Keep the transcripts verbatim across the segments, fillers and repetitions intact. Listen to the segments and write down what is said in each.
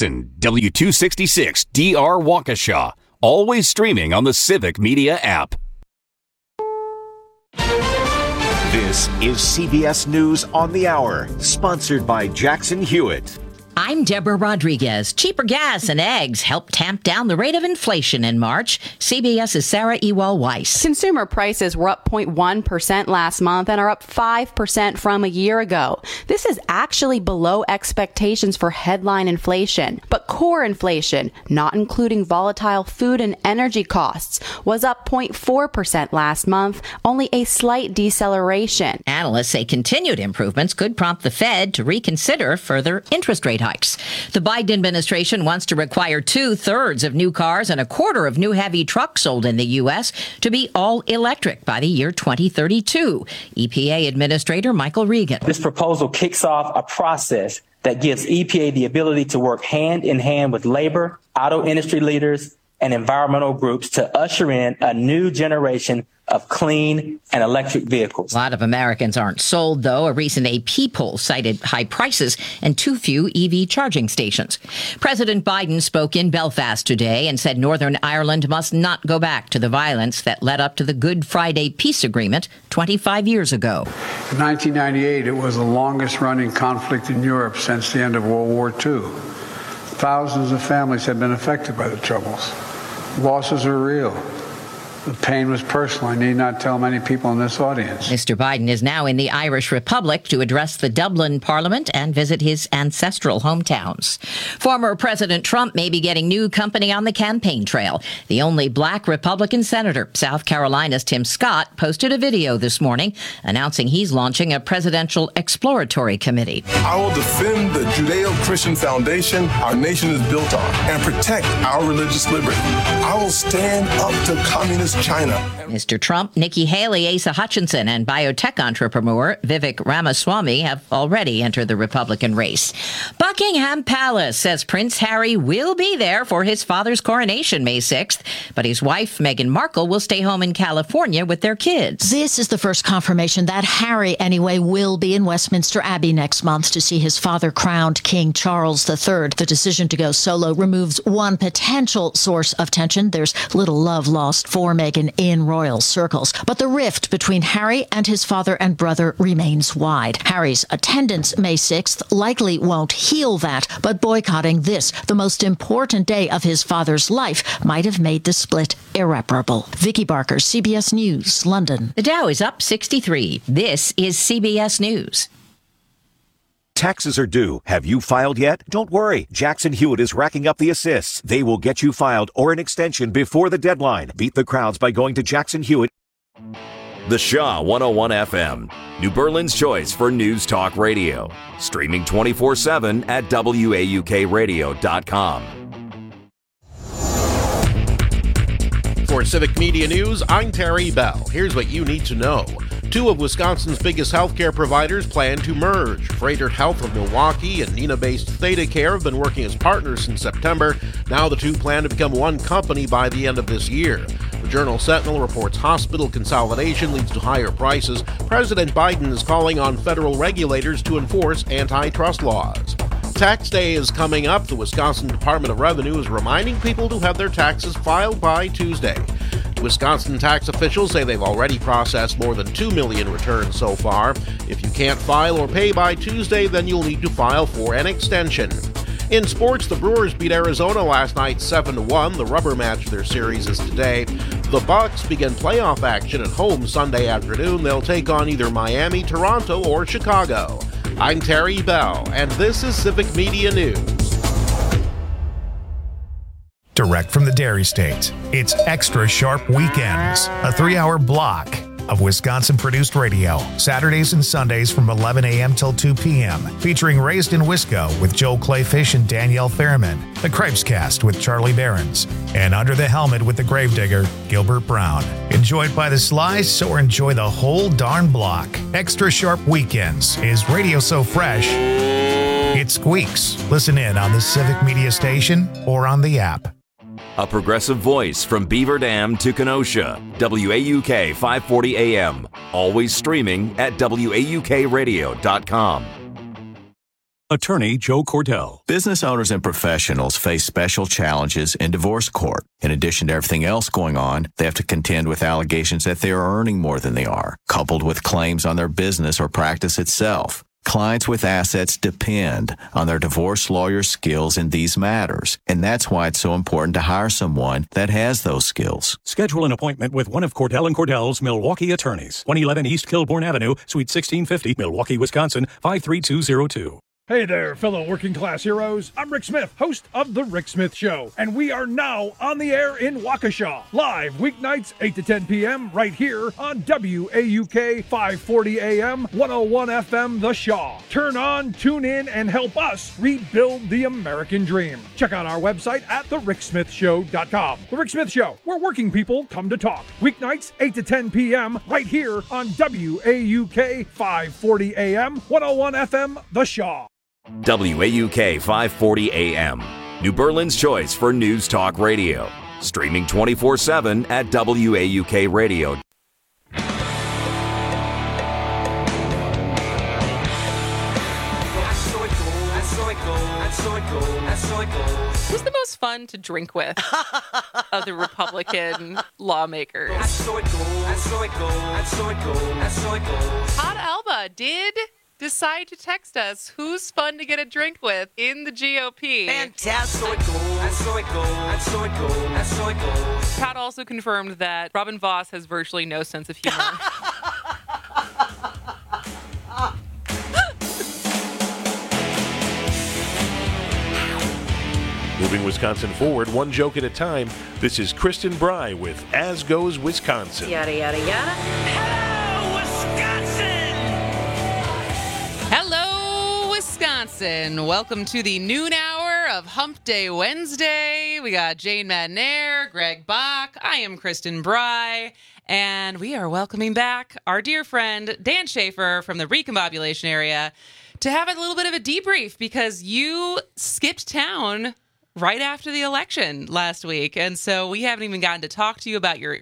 Jackson, W two sixty-six D R Waukesha. Always streaming on the Civic Media app. This is C B S News on the Hour, sponsored by Jackson Hewitt. I'm Deborah Rodriguez. Cheaper gas and eggs helped tamp down the rate of inflation in March. CBS's Sarah Ewell-Weiss. Consumer prices were up zero point one percent last month and are up five percent from a year ago. This is actually below expectations for headline inflation. But core inflation, not including volatile food and energy costs, was up zero point four percent last month, only a slight deceleration. Analysts say continued improvements could prompt the Fed to reconsider further interest rate hikes. The Biden administration wants to require two-thirds of new cars and a quarter of new heavy trucks sold in the U S to be all electric by the year twenty thirty-two. E P A Administrator Michael Regan. This proposal kicks off a process that gives E P A the ability to work hand in hand with labor, auto industry leaders, and environmental groups to usher in a new generation of clean and electric vehicles. A lot of Americans aren't sold, though. A recent A P poll cited high prices and too few E V charging stations. President Biden spoke in Belfast today and said Northern Ireland must not go back to the violence that led up to the Good Friday Peace Agreement twenty-five years ago. In nineteen ninety-eight, it was the longest-running conflict in Europe since the end of World War Two. Thousands of families have been affected by the Troubles. Losses are real. The pain was personal. I need not tell many people in this audience. Mister Biden is now in the Irish Republic to address the Dublin Parliament and visit his ancestral hometowns. Former President Trump may be getting new company on the campaign trail. The only black Republican senator, South Carolina's Tim Scott, posted a video this morning announcing he's launching a presidential exploratory committee. I will defend the Judeo-Christian foundation our nation is built on and protect our religious liberty. I will stand up to communist China. Mister Trump, Nikki Haley, Asa Hutchinson, and biotech entrepreneur Vivek Ramaswamy have already entered the Republican race. Buckingham Palace says Prince Harry will be there for his father's coronation May sixth, but his wife, Meghan Markle, will stay home in California with their kids. This is the first confirmation that Harry, anyway, will be in Westminster Abbey next month to see his father crowned King Charles the Third. The decision to go solo removes one potential source of tension. There's little love lost for Meghan in royal circles. But the rift between Harry and his father and brother remains wide. Harry's attendance May sixth likely won't heal that, but boycotting this, the most important day of his father's life, might have made the split irreparable. Vicky Barker, C B S News, London. The Dow is up sixty-three. This is C B S News. Taxes are due. Have you filed yet? Don't worry. Jackson Hewitt is racking up the assists. They will get you filed or an extension before the deadline. Beat the crowds by going to Jackson Hewitt. The Shaw one oh one F M, New Berlin's choice for news talk radio. Streaming twenty-four seven at W A U K radio dot com. For Civic Media News, I'm Terry Bell. Here's what you need to know. Two of Wisconsin's biggest healthcare providers plan to merge. Froedtert Health of Milwaukee and Neenah-based Theta Care have been working as partners since September. Now the two plan to become one company by the end of this year. The Journal Sentinel reports hospital consolidation leads to higher prices. President Biden is calling on federal regulators to enforce antitrust laws. Tax day is coming up. The Wisconsin Department of Revenue is reminding people to have their taxes filed by Tuesday. Wisconsin tax officials say they've already processed more than two million returns so far. If you can't file or pay by Tuesday, then you'll need to file for an extension. In sports, the Brewers beat Arizona last night seven to one. The rubber match of their series is today. The Bucks begin playoff action at home Sunday afternoon. They'll take on either Miami, Toronto, or Chicago. I'm Terry Bell, and this is Civic Media News. Direct from the Dairy State, it's Extra Sharp Weekends, a three-hour block of Wisconsin-produced radio, Saturdays and Sundays from eleven a.m. till two p.m., featuring Raised in Wisco with Joel Clayfish and Danielle Fairman, The Cripescast with Charlie Behrens, and Under the Helmet with the Gravedigger, Gilbert Brown. Enjoyed by the slice or enjoy the whole darn block. Extra Sharp Weekends is radio so fresh, it squeaks. Listen in on the Civic Media Station or on the app. A progressive voice from Beaver Dam to Kenosha. W A U K five forty A M. Always streaming at W A U K radio dot com. Attorney Joe Cordell. Business owners and professionals face special challenges in divorce court. In addition to everything else going on, they have to contend with allegations that they are earning more than they are, coupled with claims on their business or practice itself. Clients with assets depend on their divorce lawyer's skills in these matters, and that's why it's so important to hire someone that has those skills. Schedule an appointment with one of Cordell and Cordell's Milwaukee attorneys. one eleven East Kilbourne Avenue, Suite sixteen fifty, Milwaukee, Wisconsin, five three two zero two. Hey there, fellow working class heroes. I'm Rick Smith, host of The Rick Smith Show, and we are now on the air in Waukesha, live weeknights eight to ten p.m. right here on W A U K five forty A M, one oh one F M The Shaw. Turn on, tune in, and help us rebuild the American dream. Check out our website at the rick smith show dot com. The Rick Smith Show, where working people come to talk. Weeknights eight to ten p.m. right here on W A U K five forty A M, one oh one F M The Shaw. W A U K five forty A M, New Berlin's choice for News Talk Radio. Streaming twenty-four seven at W A U K radio. Who's the most fun to drink with of the Republican lawmakers? Todd Alba did decide to text us who's fun to get a drink with in the G O P. Fantastic. Todd also confirmed that Robin Voss has virtually no sense of humor. Moving Wisconsin forward, one joke at a time. This is Kristen Bry with As Goes Wisconsin. Yada, yada, yada. Hello, Wisconsin! Hello, Wisconsin. Welcome to the noon hour of Hump Day Wednesday. We got Jane Madnair, Greg Bach. I am Kristen Bry. And we are welcoming back our dear friend, Dan Schaefer from the Recombobulation area to have a little bit of a debrief because you skipped town right after the election last week. And so we haven't even gotten to talk to you about your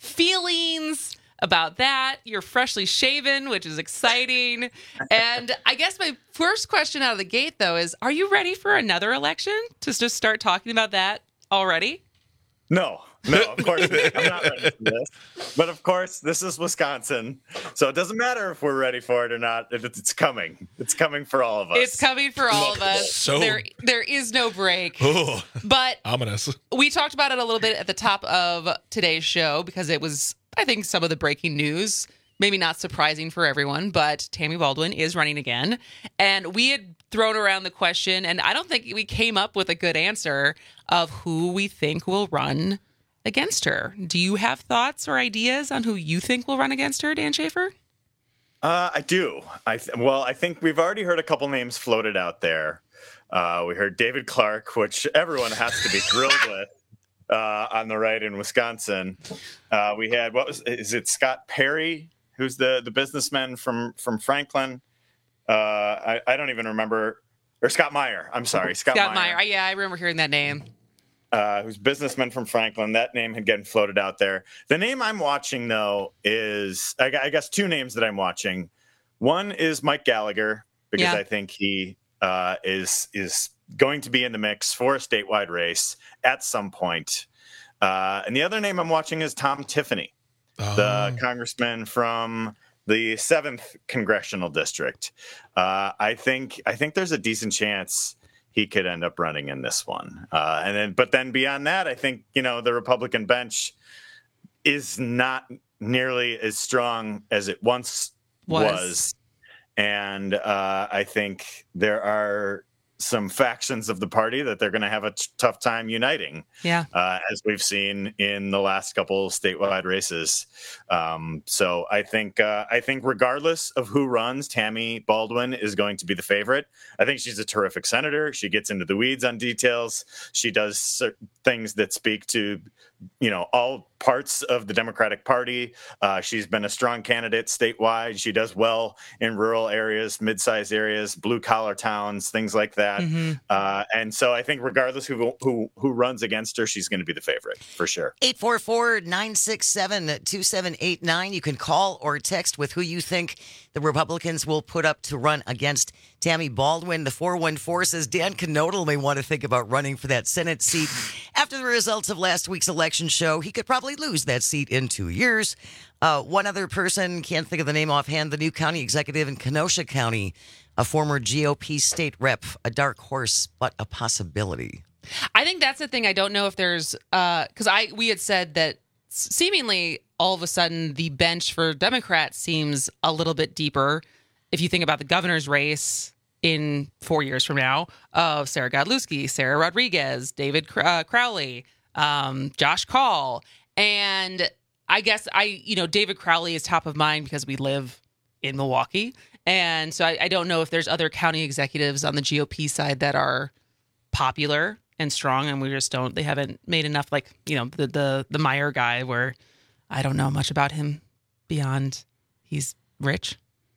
feelings about that. You're freshly shaven, which is exciting. And I guess my first question out of the gate, though, is are you ready for another election? To just start talking about that already? No. No, of course I'm not ready for this. But of course, this is Wisconsin. So it doesn't matter if we're ready for it or not. It's coming. It's coming for all of us. It's coming for all of us. So there, there is no break. Oh, but ominous. We talked about it a little bit at the top of today's show because it was, I think, some of the breaking news. Maybe not surprising for everyone, but Tammy Baldwin is running again. And we had thrown around the question, and I don't think we came up with a good answer of who we think will run against her. Do you have thoughts or ideas on who you think will run against her, Dan Schaefer? Uh, I do. I th- well, I think we've already heard a couple names floated out there. Uh, we heard David Clark, which everyone has to be thrilled with uh, on the right in Wisconsin. Uh, we had, what was, is it Scott Perry, who's the, the businessman from, from Franklin? Uh, I, I don't even remember. Or Scott Meyer. I'm sorry. Scott, Scott Meyer. Meyer. Yeah, I remember hearing that name. Uh, who's businessman from Franklin. That name had gotten floated out there. The name I'm watching, though, is, I, I guess, two names that I'm watching. One is Mike Gallagher, because Yeah. I think he uh, is is going to be in the mix for a statewide race at some point. Uh, and the other name I'm watching is Tom Tiffany, Oh. the congressman from the seventh Congressional District. Uh, I think I think there's a decent chance he could end up running in this one. Uh, and then, but then beyond that, I think, you know, the Republican bench is not nearly as strong as it once was. Was. And uh, I think there are some factions of the party that they're going to have a t- tough time uniting, Yeah. uh, as we've seen in the last couple statewide races. Um, so I think uh, I think regardless of who runs, Tammy Baldwin is going to be the favorite. I think she's a terrific senator. She gets into the weeds on details. She does certain things that speak to you know, all parts of the Democratic Party. Uh, she's been a strong candidate statewide. She does well in rural areas, mid-sized areas, blue-collar towns, things like that. Mm-hmm. Uh, and so I think regardless who, who who runs against her, she's going to be the favorite for sure. eight four four, nine six seven, two seven eight nine. You can call or text with who you think the Republicans will put up to run against Tammy Baldwin. The four one four says Dan Knodel may want to think about running for that Senate seat. After the results of last week's election show, he could probably lose that seat in two years. Uh, one other person, can't think of the name offhand, the new county executive in Kenosha County, a former G O P state rep, a dark horse, but a possibility. I think that's the thing. I don't know if there's, because uh, I we had said that seemingly all of a sudden the bench for Democrats seems a little bit deeper. If you think about the governor's race in four years from now, of Sarah Godlewski, Sarah Rodriguez, David uh, Crowley, um, Josh Call. And I guess I, you know, David Crowley is top of mind because we live in Milwaukee. And so I, I don't know if there's other county executives on the G O P side that are popular and strong, and we just don't, they haven't made enough, like, you know, the, the, the Meyer guy, where I don't know much about him beyond he's rich.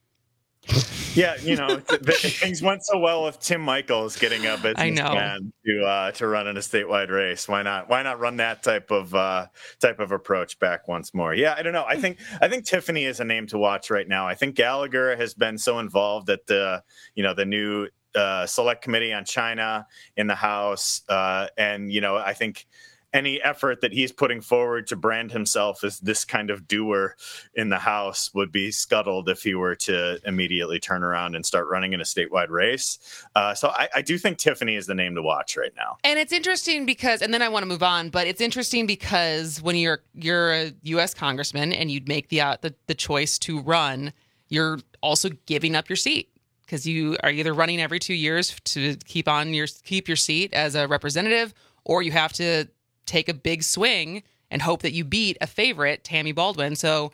Yeah, you know, things went so well with Tim Michaels getting a businessman to uh, to run in a statewide race. Why not? Why not run that type of uh, type of approach back once more? Yeah, I don't know. I think I think Tiffany is a name to watch right now. I think Gallagher has been so involved at the you know the new uh, select committee on China in the House, uh, and you know I think any effort that he's putting forward to brand himself as this kind of doer in the House would be scuttled if he were to immediately turn around and start running in a statewide race. Uh, so I, I do think Tiffany is the name to watch right now. And it's interesting because, and then I want to move on, but it's interesting because when you're you're a U S congressman and you'd make the uh, the, the choice to run, you're also giving up your seat, because you are either running every two years to keep on your keep your seat as a representative, or you have to take a big swing and hope that you beat a favorite, Tammy Baldwin. So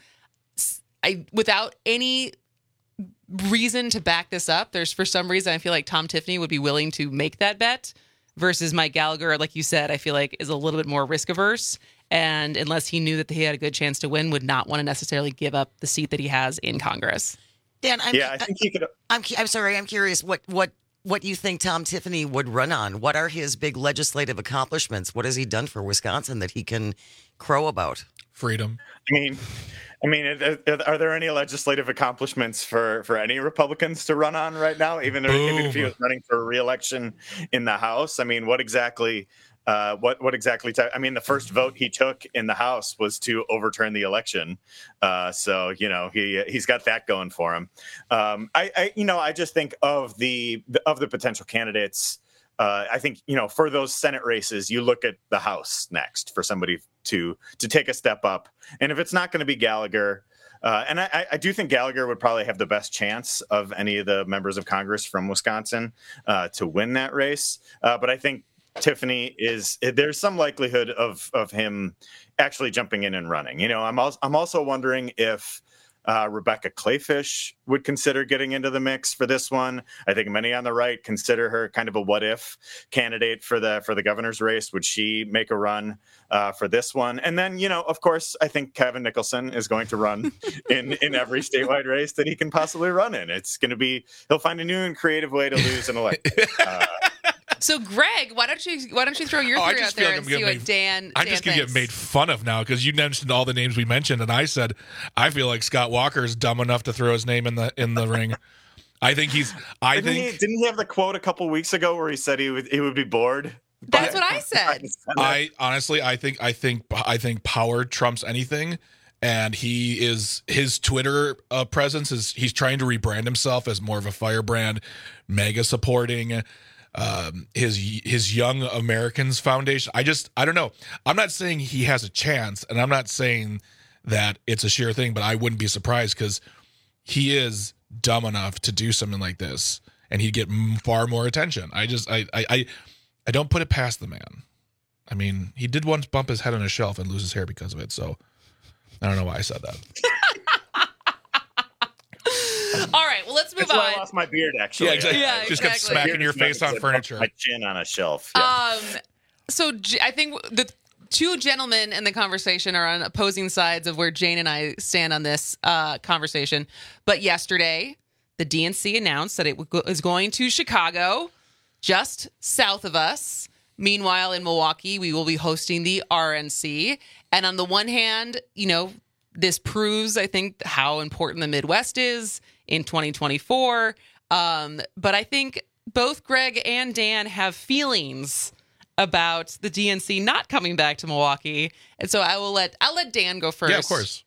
I, without any reason to back this up, there's for some reason I feel like Tom Tiffany would be willing to make that bet, versus Mike Gallagher, like you said, I feel like is a little bit more risk averse. And unless he knew that he had a good chance to win, would not want to necessarily give up the seat that he has in Congress. Dan, I'm, yeah, I think he could. I'm, I'm sorry, I'm curious what, what, what you think Tom Tiffany would run on. What are his big legislative accomplishments? What has he done for Wisconsin that he can crow about? Freedom. I mean, I mean, are there any legislative accomplishments for, for any Republicans to run on right now? Even, even if he was running for re-election in the House, I mean, what exactly? Uh, what what exactly? T- I mean, the first vote he took in the House was to overturn the election. Uh, so you know he he's got that going for him. Um, I, I you know I just think of the of the potential candidates. Uh, I think you know for those Senate races, you look at the House next for somebody to to take a step up. And if it's not going to be Gallagher, uh, and I, I do think Gallagher would probably have the best chance of any of the members of Congress from Wisconsin uh, to win that race. Uh, but I think Tiffany is, there's some likelihood of of him actually jumping in and running. You know, I'm also I'm also wondering if uh, Rebecca Clayfish would consider getting into the mix for this one. I think many on the right consider her kind of a what if candidate for the for the governor's race. Would she make a run uh, for this one? And then, you know, of course, I think Kevin Nicholson is going to run in in every statewide race that he can possibly run in. It's going to be, he'll find a new and creative way to lose an election. Uh, So, Greg, why don't you why don't you throw your oh, theory out there like and see made, what Dan I'm Dan just going to thinks. get made fun of now because you mentioned all the names we mentioned, and I said I feel like Scott Walker is dumb enough to throw his name in the in the ring. I think he's. I didn't think he, didn't he have the quote a couple weeks ago where he said he would he would be bored? That's what I said. I honestly, I think, I think, I think power trumps anything. And he is, his Twitter uh, presence is, he's trying to rebrand himself as more of a firebrand, mega supporting um, his his Young Americans Foundation. I just, I don't know. I'm not saying he has a chance, and I'm not saying that it's a sheer thing, but I wouldn't be surprised because he is dumb enough to do something like this, and he'd get far more attention. I just, I, I, I, I don't put it past the man. I mean, he did once bump his head on a shelf and lose his hair because of it, so I don't know why I said that. All right, well, let's move That's on. why I lost my beard, actually. Yeah, exactly. Yeah, Just exactly. kept smacking your face on furniture. My chin on a shelf. Yeah. Um, so J- I think the two gentlemen in the conversation are on opposing sides of where Jane and I stand on this uh, conversation. But yesterday, the D N C announced that it is going to Chicago, just south of us. Meanwhile, in Milwaukee, we will be hosting the R N C. And on the one hand, you know, this proves, I think, how important the Midwest is in twenty twenty-four. Um, but I think both Greg and Dan have feelings about the D N C not coming back to Milwaukee. And so I will let I'll let Dan go first. Yeah, of course.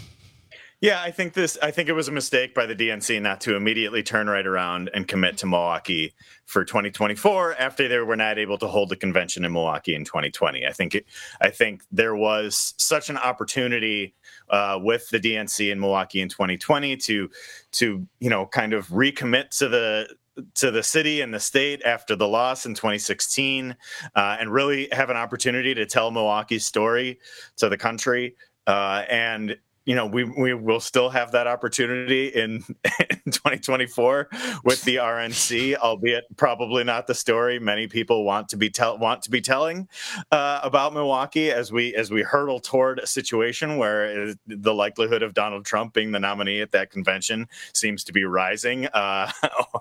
Yeah, I think this. I think it was a mistake by the D N C not to immediately turn right around and commit to Milwaukee for twenty twenty-four after they were not able to hold the convention in Milwaukee in twenty twenty. I think. It, I think there was such an opportunity uh, with the D N C in Milwaukee in twenty twenty to, to you know, kind of recommit to the. to the city and the state after the loss in twenty sixteen, uh, and really have an opportunity to tell Milwaukee's story to the country. Uh, and you know, we we will still have that opportunity in, in twenty twenty-four with the R N C, albeit probably not the story many people want to be tell want to be telling uh, about Milwaukee as we as we hurtle toward a situation where the likelihood of Donald Trump being the nominee at that convention seems to be rising uh,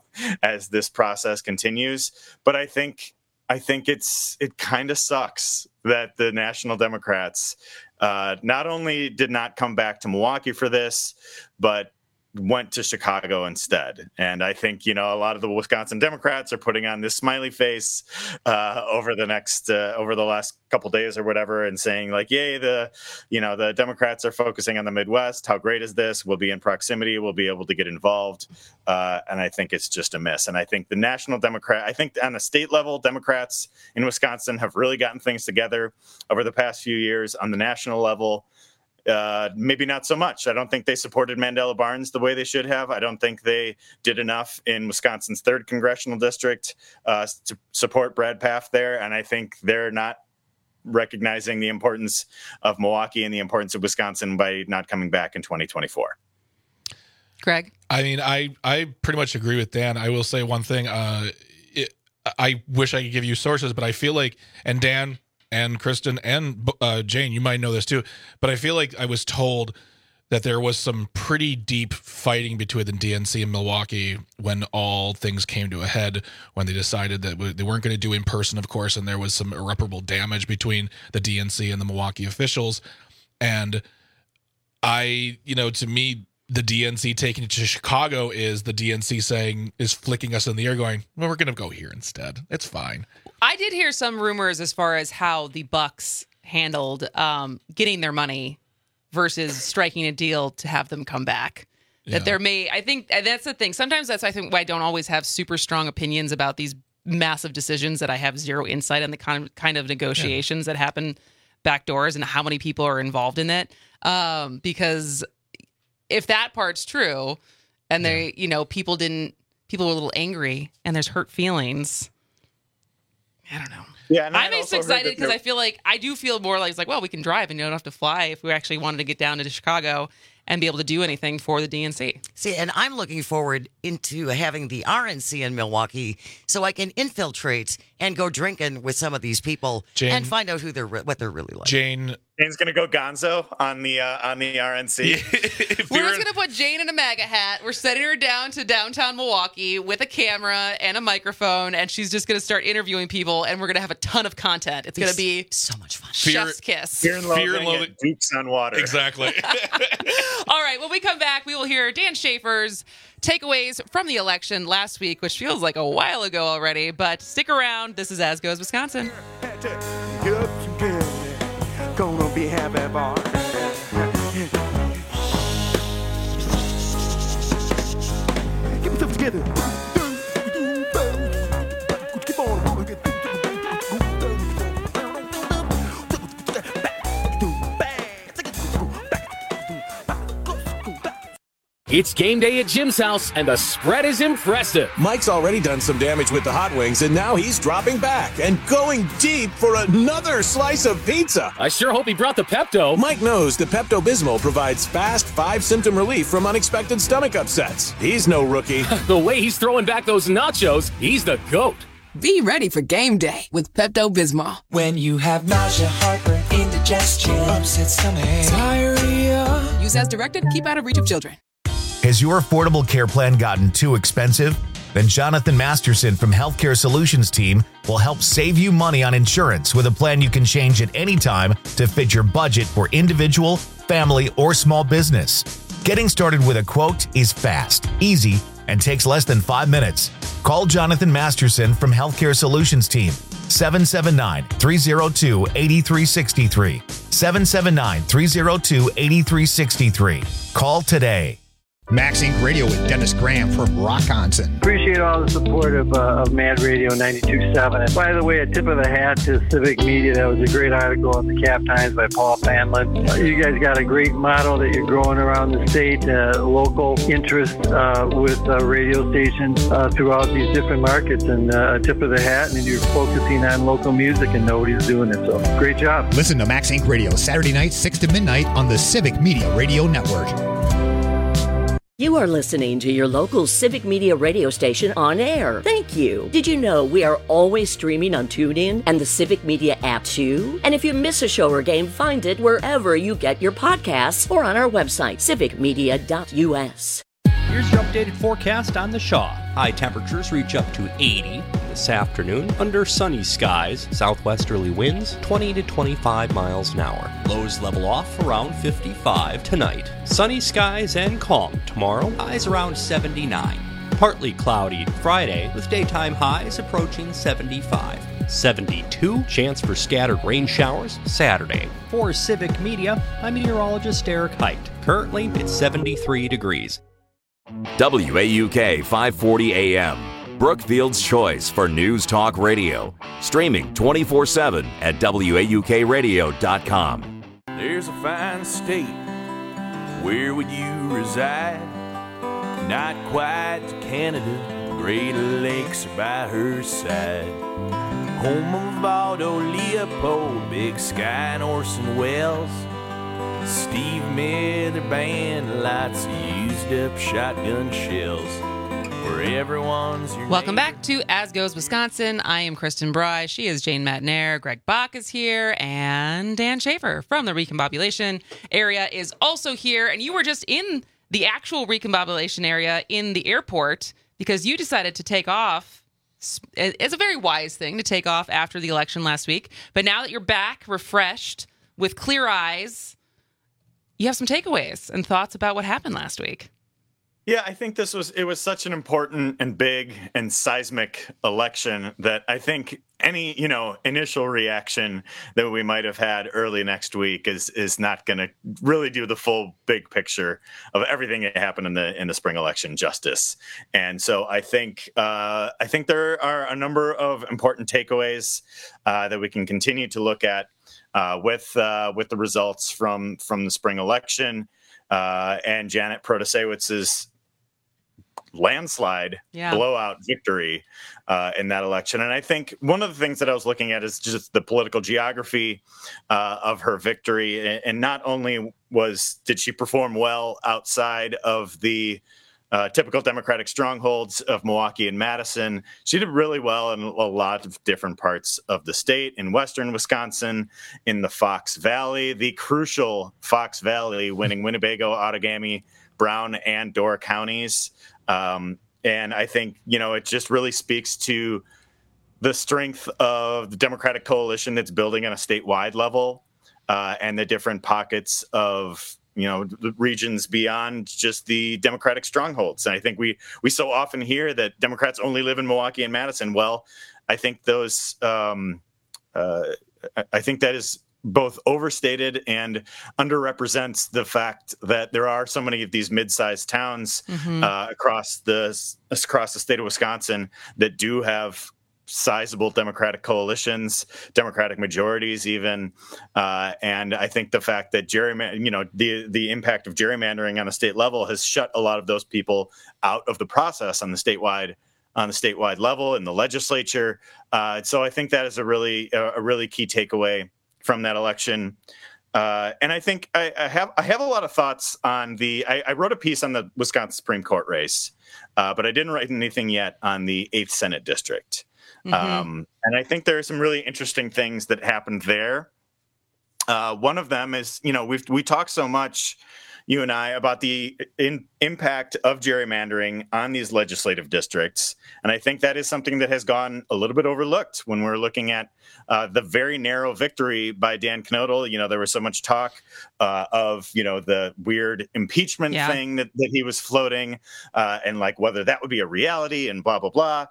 as this process continues. But I think I think it's it kind of sucks that the National Democrats Uh, not only did not come back to Milwaukee for this, but went to Chicago instead. And I think, you know, a lot of the Wisconsin Democrats are putting on this smiley face uh, over the next, uh, over the last couple days or whatever, and saying like, yay, the, you know, the Democrats are focusing on the Midwest. How great is this? We'll be in proximity. We'll be able to get involved. Uh, and I think it's just a miss. And I think the National Democrat, I think on the state level, Democrats in Wisconsin have really gotten things together over the past few years. On the national level, Uh, maybe not so much. I don't think they supported Mandela Barnes the way they should have. I don't think they did enough in Wisconsin's third congressional district uh, to support Brad Pfaff there. And I think they're not recognizing the importance of Milwaukee and the importance of Wisconsin by not coming back in twenty twenty-four. Greg? I mean, I, I pretty much agree with Dan. I will say one thing. Uh, it, I wish I could give you sources, but I feel like, and Dan and Kristen and uh, Jane, you might know this too, but I feel like I was told that there was some pretty deep fighting between the D N C and Milwaukee when all things came to a head, when they decided that they weren't going to do in person, of course, and there was some irreparable damage between the D N C and the Milwaukee officials. And I, you know, to me, the D N C taking it to Chicago is the D N C saying, is flicking us in the air going, well, we're going to go here instead. It's fine. I did hear some rumors as far as how the Bucks handled um, getting their money versus striking a deal to have them come back. Yeah. That there may, I think and that's the thing. Sometimes that's, I think, why I don't always have super strong opinions about these massive decisions, that I have zero insight on the kind of, kind of negotiations yeah. that happen backdoors and how many people are involved in it. Um, because if that part's true and they, yeah. you know, people didn't, people were a little angry and there's hurt feelings, I don't know. Yeah, and I'm just excited because I feel like I do feel more like it's like, well, we can drive and you don't have to fly if we actually wanted to get down to Chicago and be able to do anything for the D N C. See, and I'm looking forward into having the R N C in Milwaukee so I can infiltrate and go drinking with some of these people Jane, and find out who they're what they're really like. Jane. Jane's gonna go Gonzo on the uh, on the R N C. We're just gonna put Jane in a MAGA hat. We're sending her down to downtown Milwaukee with a camera and a microphone, and she's just gonna start interviewing people. And we're gonna have a ton of content. It's gonna be so much fun. Chef's kiss. Fear and loathing, Fear and loathing. Dukes on water. Exactly. All right. When we come back, we will hear Dan Schaefer's takeaways from the election last week, which feels like a while ago already. But stick around. This is As Goes Wisconsin. Gonna be happy, boy. Get yourself together. Keep on. It's game day at Jim's house, and the spread is impressive. Mike's already done some damage with the hot wings, and now he's dropping back and going deep for another slice of pizza. I sure hope he brought the Pepto. Mike knows the Pepto-Bismol provides fast five-symptom relief from unexpected stomach upsets. He's no rookie. The way he's throwing back those nachos, he's the GOAT. Be ready for game day with Pepto-Bismol. When you have nausea, heartburn, indigestion, upset stomach, diarrhea. Use as directed. Keep out of reach of children. Has your affordable care plan gotten too expensive? Then Jonathan Masterson from Healthcare Solutions team will help save you money on insurance with a plan you can change at any time to fit your budget for individual, family, or small business. Getting started with a quote is fast, easy, and takes less than five minutes. Call Jonathan Masterson from Healthcare Solutions team, seven seven nine, three oh two, eight three six three, seven seven nine, three oh two, eight three six three. Call today. Max Inc Radio with Dennis Graham from Rockonson. Appreciate all the support of, uh, of Mad Radio ninety-two point seven. And by the way, a tip of the hat to Civic Media. That was a great article in the Cap Times by Paul Fanlin. Uh, you guys got a great model that you're growing around the state, uh, local interest uh, with uh, radio stations uh, throughout these different markets. And uh, a tip of the hat, and you're focusing on local music, and nobody's doing it. So great job. Listen to Max Inc Radio Saturday nights, six to midnight on the Civic Media Radio Network. You are listening to your local Civic Media radio station on air. Thank you. Did you know we are always streaming on TuneIn and the Civic Media app too? And if you miss a show or game, find it wherever you get your podcasts or on our website, civic media dot u s. Here's your updated forecast on the Shaw. High temperatures reach up to eighty this afternoon under sunny skies. Southwesterly winds twenty to twenty-five miles an hour. Lows level off around fifty-five tonight. Sunny skies and calm tomorrow. Highs around seventy-nine. Partly cloudy Friday with daytime highs approaching seventy-five. seventy-two. Chance for scattered rain showers Saturday. For Civic Media, I'm meteorologist Eric Height. Currently, it's seventy-three degrees. W A U K five forty A M, Brookfield's choice for news talk radio. Streaming twenty-four seven at W A U K radio dot com. There's a fine state, where would you reside? Not quite to Canada, the Great Lakes are by her side. Home of Aldo Leopold, Big Sky and Orson Welles. Steve Miller Band, lots of used up shotgun shells. Where everyone's your Welcome back to As Goes Wisconsin. I am Kristen Bry. She is Jane Matnair. Greg Bach is here. And Dan Schaefer from the Recombobulation area is also here. And you were just in the actual Recombobulation area in the airport because you decided to take off. It's a very wise thing to take off after the election last week. But now that you're back, refreshed, with clear eyes, you have some takeaways and thoughts about what happened last week. Yeah, I think this was, it was such an important and big and seismic election that I think any, you know, initial reaction that we might have had early next week is is not going to really do the full big picture of everything that happened in the in the spring election justice. And so I think uh, I think there are a number of important takeaways uh, that we can continue to look at uh, with uh, with the results from from the spring election uh, and Janet Protasewicz's landslide yeah. blowout victory uh, in that election. And I think one of the things that I was looking at is just the political geography uh, of her victory. And not only was did she perform well outside of the uh, typical Democratic strongholds of Milwaukee and Madison, she did really well in a lot of different parts of the state, in western Wisconsin, in the Fox Valley, the crucial Fox Valley, winning Winnebago, Outagamie, Brown, and Door counties. Um, and I think, you know, it just really speaks to the strength of the Democratic coalition that's building on a statewide level uh, and the different pockets of, you know, the regions beyond just the Democratic strongholds. And I think we we so often hear that Democrats only live in Milwaukee and Madison. Well, I think those um, uh, I think that is both overstated and underrepresents the fact that there are so many of these mid-sized towns mm-hmm. uh, across the across the state of Wisconsin that do have sizable Democratic coalitions, Democratic majorities, even. Uh, and I think the fact that gerrymander, you know, the the impact of gerrymandering on a state level has shut a lot of those people out of the process on the statewide on the statewide level in the legislature. Uh, so I think that is a really a really key takeaway from that election. Uh, and I think I, I have I have a lot of thoughts on the, I, I wrote a piece on the Wisconsin Supreme Court race, uh, but I didn't write anything yet on the eighth Senate District. Mm-hmm. Um, and I think there are some really interesting things that happened there. Uh, one of them is, you know, we've we talk so much, you and I, about the in, impact of gerrymandering on these legislative districts. And I think that is something that has gone a little bit overlooked when we're looking at uh, the very narrow victory by Dan Knodel. You know, there was so much talk uh, of, you know, the weird impeachment yeah. thing that, that he was floating uh, and like whether that would be a reality and blah, blah, blah.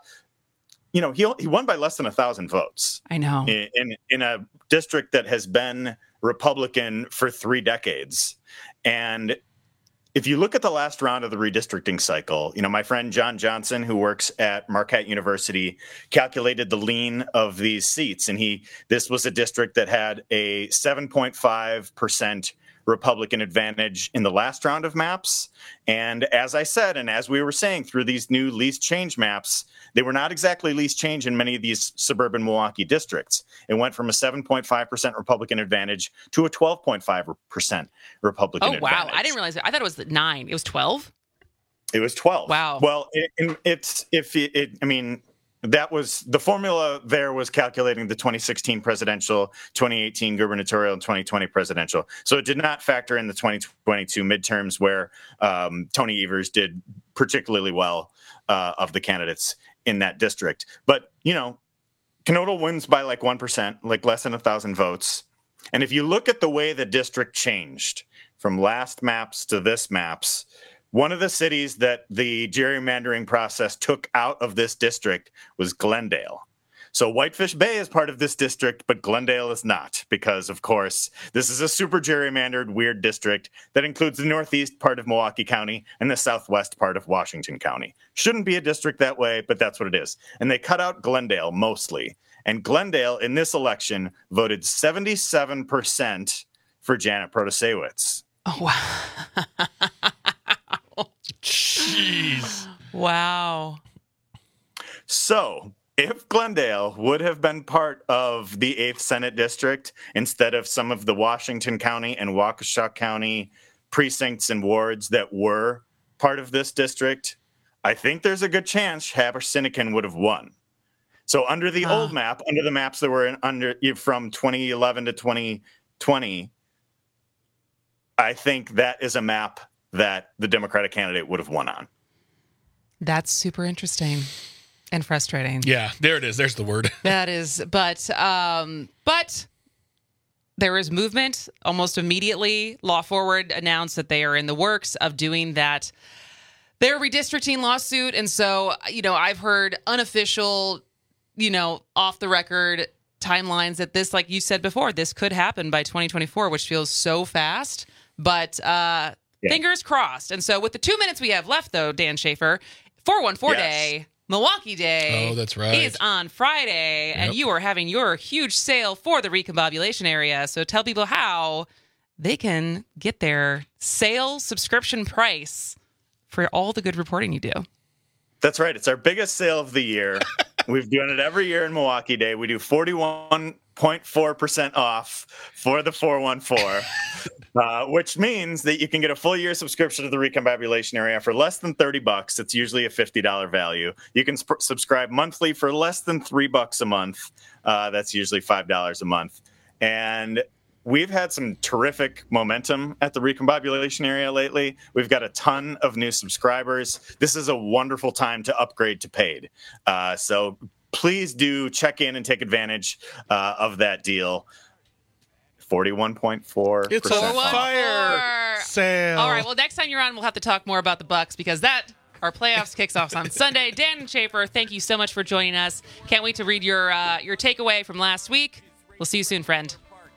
You know, he he won by less than a thousand votes. I know. In, in, in a district that has been Republican for three decades. And if you look at the last round of the redistricting cycle, you know, my friend John Johnson, who works at Marquette University, calculated the lean of these seats. And he this was a district that had a seven point five percent Republican advantage in the last round of maps. And as I said, and as we were saying, through these new least change maps, they were not exactly least change in many of these suburban Milwaukee districts. It went from a seven point five percent Republican advantage to a twelve point five percent Republican advantage. Oh, wow. I didn't realize it. I thought it was nine. It was twelve? It was twelve. Wow. Well, it, it's, if it, it, I mean, that was the formula there was calculating the twenty sixteen presidential, twenty eighteen gubernatorial, and twenty twenty presidential. So it did not factor in the twenty twenty-two midterms where um, Tony Evers did particularly well uh, of the candidates in that district. But, you know, Knodel wins by like one percent, like less than a thousand votes. And if you look at the way the district changed from last maps to this maps, one of the cities that the gerrymandering process took out of this district was Glendale. So Whitefish Bay is part of this district, but Glendale is not, because, of course, this is a super gerrymandered, weird district that includes the northeast part of Milwaukee County and the southwest part of Washington County. Shouldn't be a district that way, but that's what it is. And they cut out Glendale mostly. And Glendale, in this election, voted seventy-seven percent for Janet Protasiewicz. Oh, wow. Jeez. Wow. So if Glendale would have been part of the eighth Senate District instead of some of the Washington County and Waukesha County precincts and wards that were part of this district, I think there's a good chance Haber Sinekin would have won. So under the Huh. old map, under the maps that were in, under from twenty eleven to twenty twenty, I think that is a map that the Democratic candidate would have won on. That's super interesting and frustrating. Yeah, there it is. There's the word. That is, but um, but there is movement almost immediately. Law Forward announced that they are in the works of doing that, their redistricting lawsuit. And so, you know, I've heard unofficial, you know, off the record timelines that this, like you said before, this could happen by twenty twenty-four, which feels so fast. But uh, yeah. fingers crossed. And so with the two minutes we have left, though, Dan Schaefer, four one four yes. Day, Milwaukee Day oh, that's right. is on Friday, yep. and you are having your huge sale for the recombobulation area. So tell people how they can get their sale subscription price for all the good reporting you do. That's right. It's our biggest sale of the year. We've done it every year in Milwaukee Day. We do forty-one point four percent off for the four one four, uh, which means that you can get a full year subscription to the recombobulation area for less than thirty bucks. It's usually a fifty dollars value. You can sp- subscribe monthly for less than three bucks a month. Uh, that's usually five dollars a month. And we've had some terrific momentum at the recombobulation area lately. We've got a ton of new subscribers. This is a wonderful time to upgrade to paid. Uh, so please do check in and take advantage uh, of that deal. forty-one point four percent. It's a fire sale. All right. Well, next time you're on, we'll have to talk more about the Bucks because that our playoffs kicks off on Sunday. Dan Schaefer, thank you so much for joining us. Can't wait to read your uh, your takeaway from last week. We'll see you soon, friend.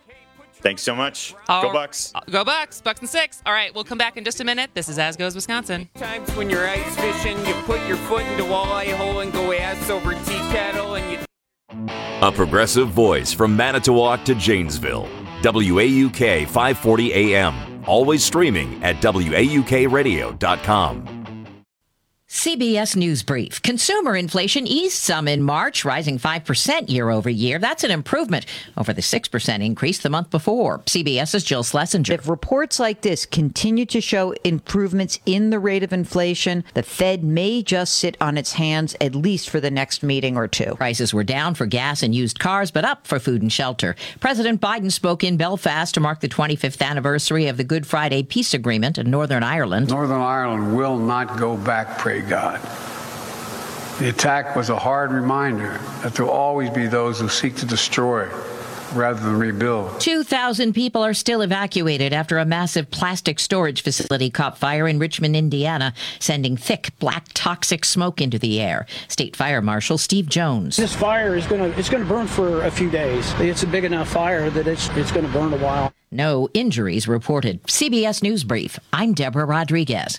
Thanks so much. All, Go Bucks. Go Bucks. Bucks and six. All right, we'll come back in just a minute. This is As Goes Wisconsin. Times when you're ice fishing, you put your foot into walleye hole and go ass over tea kettle and you... A progressive voice from Manitowoc to Janesville. W A U K five forty A M. Always streaming at W A U K radio dot com. C B S News Brief. Consumer inflation eased some in March, rising five percent year over year. That's an improvement over the six percent increase the month before. CBS's Jill Schlesinger. If reports like this continue to show improvements in the rate of inflation, the Fed may just sit on its hands at least for the next meeting or two. Prices were down for gas and used cars, but up for food and shelter. President Biden spoke in Belfast to mark the twenty-fifth anniversary of the Good Friday Peace Agreement in Northern Ireland. Northern Ireland will not go back, pray God. The attack was a hard reminder that there will always be those who seek to destroy rather than rebuild. two thousand people are still evacuated after a massive plastic storage facility caught fire in Richmond, Indiana, sending thick, black, toxic smoke into the air. State Fire Marshal Steve Jones. This fire is going to it's going to burn for a few days. It's a big enough fire that it's it's going to burn a while. No injuries reported. C B S News Brief. I'm Deborah Rodriguez.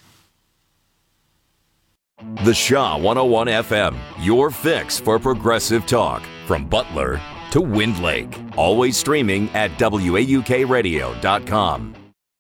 The Shaw one oh one F M, your fix for progressive talk. From Butler to Wind Lake. Always streaming at W A U K radio dot com.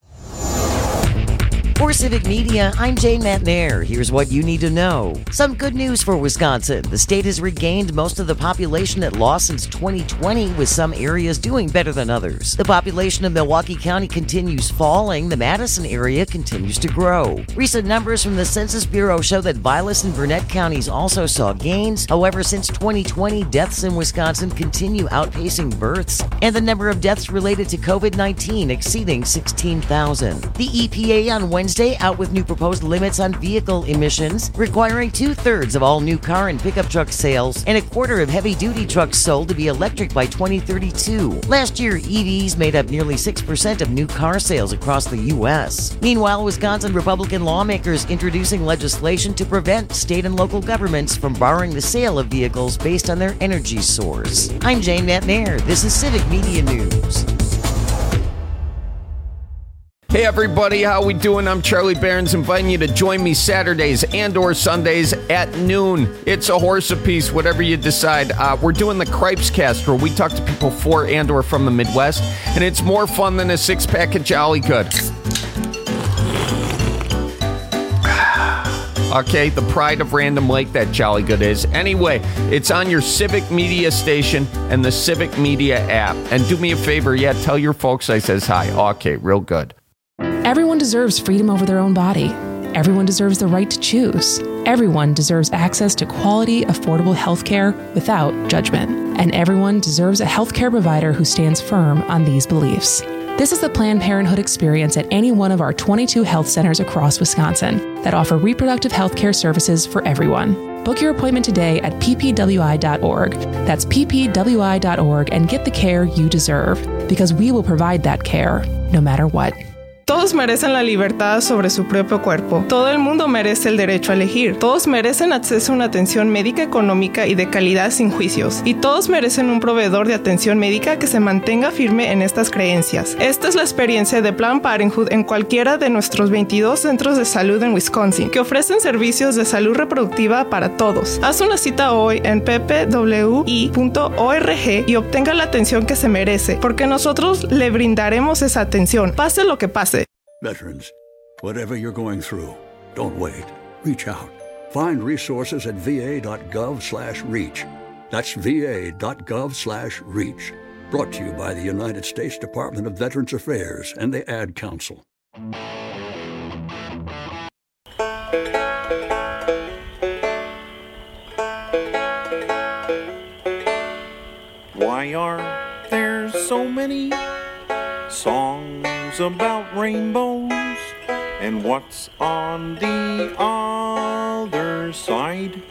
For Civic Media, I'm Jane Matnair. Here's what you need to know. Some good news for Wisconsin. The state has regained most of the population it lost since twenty twenty, with some areas doing better than others. The population of Milwaukee County continues falling. The Madison area continues to grow. Recent numbers from the Census Bureau show that Vilas and Burnett counties also saw gains. However, since twenty twenty, deaths in Wisconsin continue outpacing births, and the number of deaths related to COVID nineteen exceeding sixteen thousand. The E P A on Wednesday out with new proposed limits on vehicle emissions, requiring two-thirds of all new car and pickup truck sales and a quarter of heavy-duty trucks sold to be electric by twenty thirty-two. Last year, E Vs made up nearly six percent of new car sales across the U S. Meanwhile, Wisconsin Republican lawmakers introducing legislation to prevent state and local governments from borrowing the sale of vehicles based on their energy source. I'm Jane Matnair. This is Civic Media News. Hey everybody, how we doing? I'm Charlie Barons, inviting you to join me Saturdays and or Sundays at noon. It's a horse apiece, whatever you decide. Uh, we're doing the Cripes Cast, where we talk to people for and or from the Midwest, and it's more fun than a six-pack of Jolly Good. Okay, the pride of Random Lake, that Jolly Good is. Anyway, it's on your Civic Media station and the Civic Media app. And do me a favor, yeah, tell your folks I says hi. Okay, real good. Everyone deserves freedom over their own body. Everyone deserves the right to choose. Everyone deserves access to quality, affordable health care without judgment. And everyone deserves a health care provider who stands firm on these beliefs. This is the Planned Parenthood experience at any one of our twenty-two health centers across Wisconsin that offer reproductive health care services for everyone. Book your appointment today at p p w i dot org. That's p p w i dot org and get the care you deserve, because we will provide that care no matter what. Todos merecen la libertad sobre su propio cuerpo. Todo el mundo merece el derecho a elegir. Todos merecen acceso a una atención médica económica y de calidad sin juicios. Y todos merecen un proveedor de atención médica que se mantenga firme en estas creencias. Esta es la experiencia de Planned Parenthood en cualquiera de nuestros veintidós centros de salud en Wisconsin, que ofrecen servicios de salud reproductiva para todos. Haz una cita hoy en p p w i punto org y obtenga la atención que se merece, porque nosotros le brindaremos esa atención, pase lo que pase. Veterans, whatever you're going through, don't wait. Reach out. Find resources at v a dot gov slash reach. That's v a dot gov slash reach. Brought to you by the United States Department of Veterans Affairs and the Ad Council. Why are there so many songs about rainbows, and what's on the other side?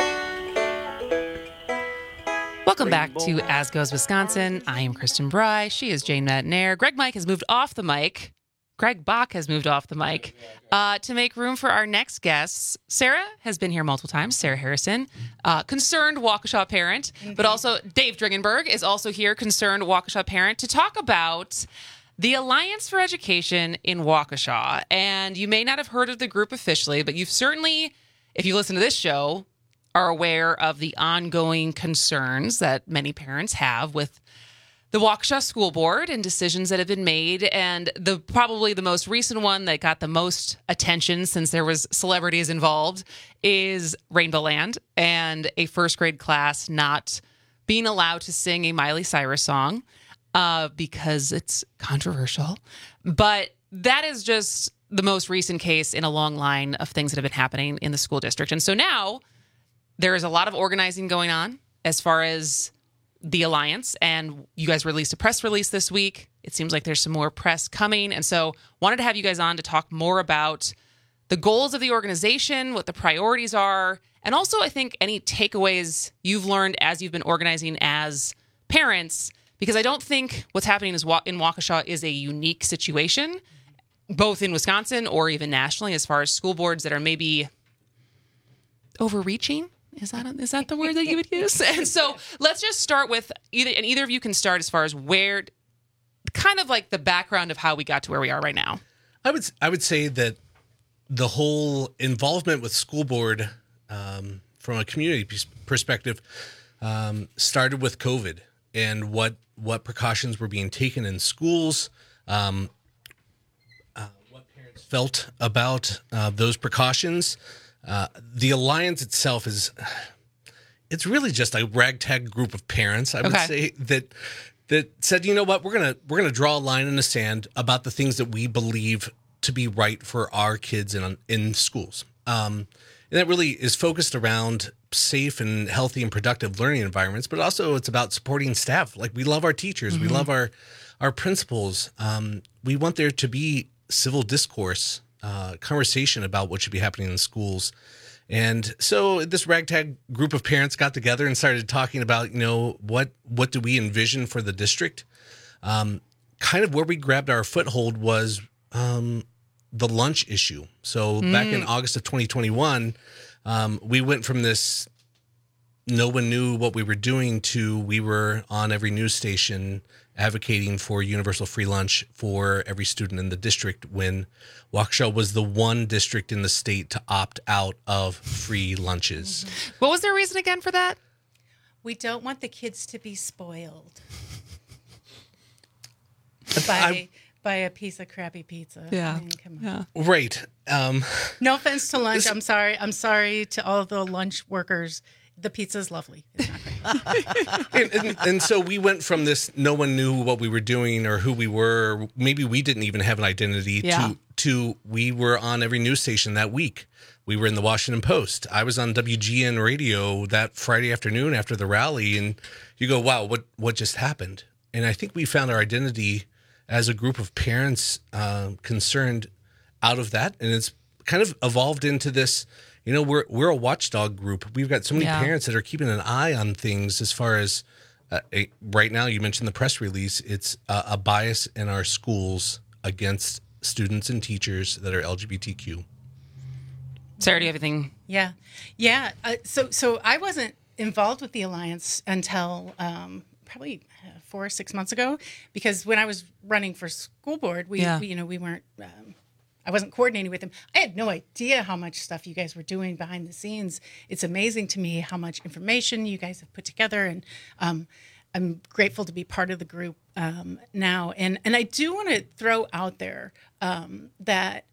Welcome back to As Goes Wisconsin. I am Kristen Bry. She is Jane Matnair. Greg Mike has moved off the mic. Greg Bach has moved off the mic uh, to make room for our next guests. Sarah has been here multiple times. Sarah Harrison, uh, concerned Waukesha parent, but also Dave Dringenberg is also here, concerned Waukesha parent, to talk about the Alliance for Education in Waukesha. And you may not have heard of the group officially, but you've certainly, if you listen to this show, are aware of the ongoing concerns that many parents have with the Waukesha School Board and decisions that have been made. And the probably the most recent one that got the most attention since there was celebrities involved is Rainbow Land and a first grade class not being allowed to sing a Miley Cyrus song uh, because it's controversial. But that is just the most recent case in a long line of things that have been happening in the school district. And so now there is a lot of organizing going on as far as the Alliance, and you guys released a press release this week. It seems like there's some more press coming. And so wanted to have you guys on to talk more about the goals of the organization, what the priorities are, and also I think any takeaways you've learned as you've been organizing as parents, because I don't think what's happening is in Waukesha is a unique situation, both in Wisconsin or even nationally, as far as school boards that are maybe overreaching. Is that is that the word that you would use? And so let's just start with either, and either of you can start as far as where, kind of like the background of how we got to where we are right now. I would I would say that the whole involvement with school board um, from a community perspective um, started with COVID and what what precautions were being taken in schools, um, uh, what parents felt about uh, those precautions. Uh, the Alliance itself is, it's really just a ragtag group of parents, I would Okay. say, that that said, you know what, we're gonna we're gonna draw a line in the sand about the things that we believe to be right for our kids in in schools. Um, and that really is focused around safe and healthy and productive learning environments, but also it's about supporting staff. Like, we love our teachers, we Mhm. love our our principals. Um, we want there to be civil discourse. Uh, conversation about what should be happening in schools. And so this ragtag group of parents got together and started talking about, you know, what what do we envision for the district? Um, kind of where we grabbed our foothold was um, the lunch issue. So back in Mm. August of twenty twenty-one, um, we went from this no one knew what we were doing to we were on every news station advocating for universal free lunch for every student in the district when Waukesha was the one district in the state to opt out of free lunches. What was their reason again for that? We don't want the kids to be spoiled I- by by a piece of crappy pizza. Yeah. I mean, come on. Yeah. Right. Um, No offense to lunch. I'm sorry. I'm sorry to all the lunch workers. The pizza's lovely. It's not great. and, and, and so we went from this no one knew what we were doing or who we were, maybe we didn't even have an identity, Yeah. to to we were on every news station that week. We were in the Washington Post. I was on W G N radio that Friday afternoon after the rally, and you go, wow, what what just happened? And I think we found our identity as a group of parents uh, concerned out of that, and it's kind of evolved into this. You know, we're we're a watchdog group. We've got so many Yeah. parents that are keeping an eye on things as far as uh, a, right now. You mentioned the press release. It's uh, a bias in our schools against students and teachers that are L G B T Q. Sarah, do you have anything? Yeah, yeah. Uh, so, so I wasn't involved with the Alliance until um, probably uh, four or six months ago, because when I was running for school board, we, Yeah. we you know, we weren't. Um, I wasn't coordinating with them. I had no idea how much stuff you guys were doing behind the scenes. It's amazing to me how much information you guys have put together, and um, I'm grateful to be part of the group um, now. And and I do want to throw out there um, that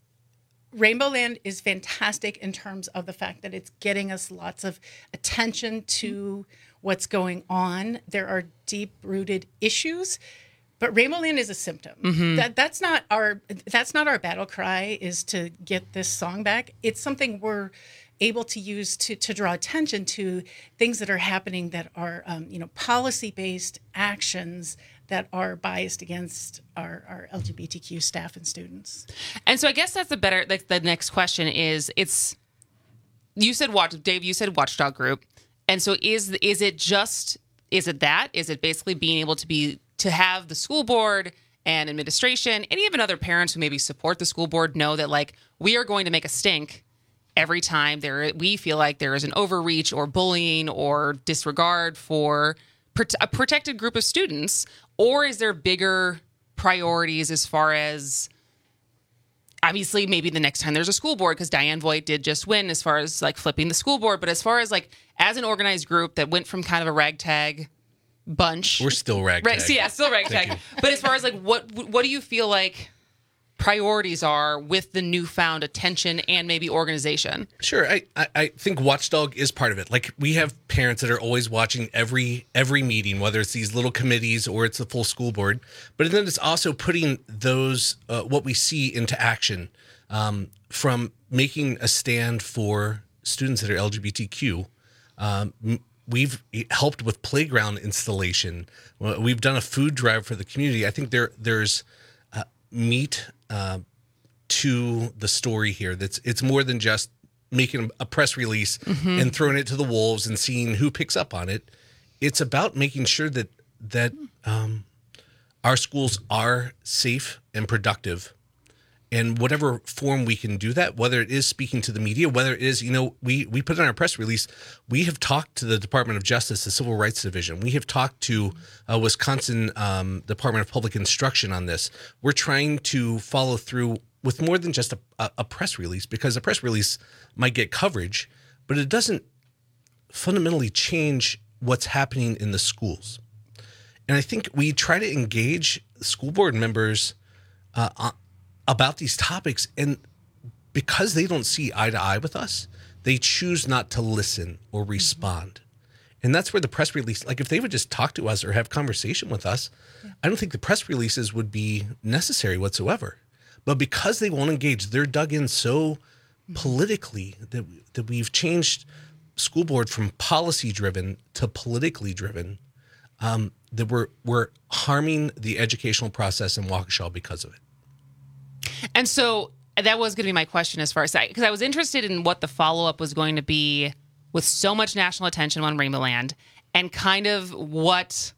Rainbow Land is fantastic in terms of the fact that it's getting us lots of attention to what's going on. There are deep-rooted issues, but Rainbow Land is a symptom. Mhm. That that's not our that's not our battle cry, is to get this song back. It's something we're able to use to to draw attention to things that are happening that are um, you know policy-based actions that are biased against our, our L G B T Q staff and students. And so I guess that's the better, like the next question is, it's, you said watch, Dave, you said watchdog group. And so is, is it just, is it that, is it basically being able to be, to have the school board and administration and even other parents who maybe support the school board know that, like, we are going to make a stink every time there, we feel like there is an overreach or bullying or disregard for prote- a protected group of students? Or is there bigger priorities as far as, obviously, maybe the next time there's a school board, because Diane Voigt did just win as far as like flipping the school board, but as far as like as an organized group that went from kind of a ragtag bunch. We're still ragtag. Right. So yeah, still ragtag. But as far as like what what do you feel like priorities are with the newfound attention and maybe organization? Sure. I, I, I think Watchdog is part of it. Like, we have parents that are always watching every every meeting, whether it's these little committees or it's the full school board. But then it's also putting those, uh, what we see into action, um, from making a stand for students that are L G B T Q. Um, we've helped with playground installation. We've done a food drive for the community. I think there there's uh, meat uh, to the story here. That's it's more than just making a press release mm-hmm. and throwing it to the wolves and seeing who picks up on it. It's about making sure that that um, our schools are safe and productive. And whatever form we can do that, whether it is speaking to the media, whether it is, you know, we, we put in our press release, we have talked to the Department of Justice, the Civil Rights Division. We have talked to uh, Wisconsin um, Department of Public Instruction on this. We're trying to follow through with more than just a, a, a press release, because a press release might get coverage, but it doesn't fundamentally change what's happening in the schools. And I think we try to engage school board members uh, on, about these topics, and because they don't see eye to eye with us, they choose not to listen or respond. Mm-hmm. And that's where the press release, like if they would just talk to us or have conversation with us, yeah. I don't think the press releases would be necessary whatsoever. But because they won't engage, they're dug in so mm-hmm. politically that, that we've changed school board from policy driven to politically driven, um, that we're, we're harming the educational process in Waukesha because of it. And so that was going to be my question as far as that, because I was interested in what the follow-up was going to be with so much national attention on Rainbow Land, and kind of what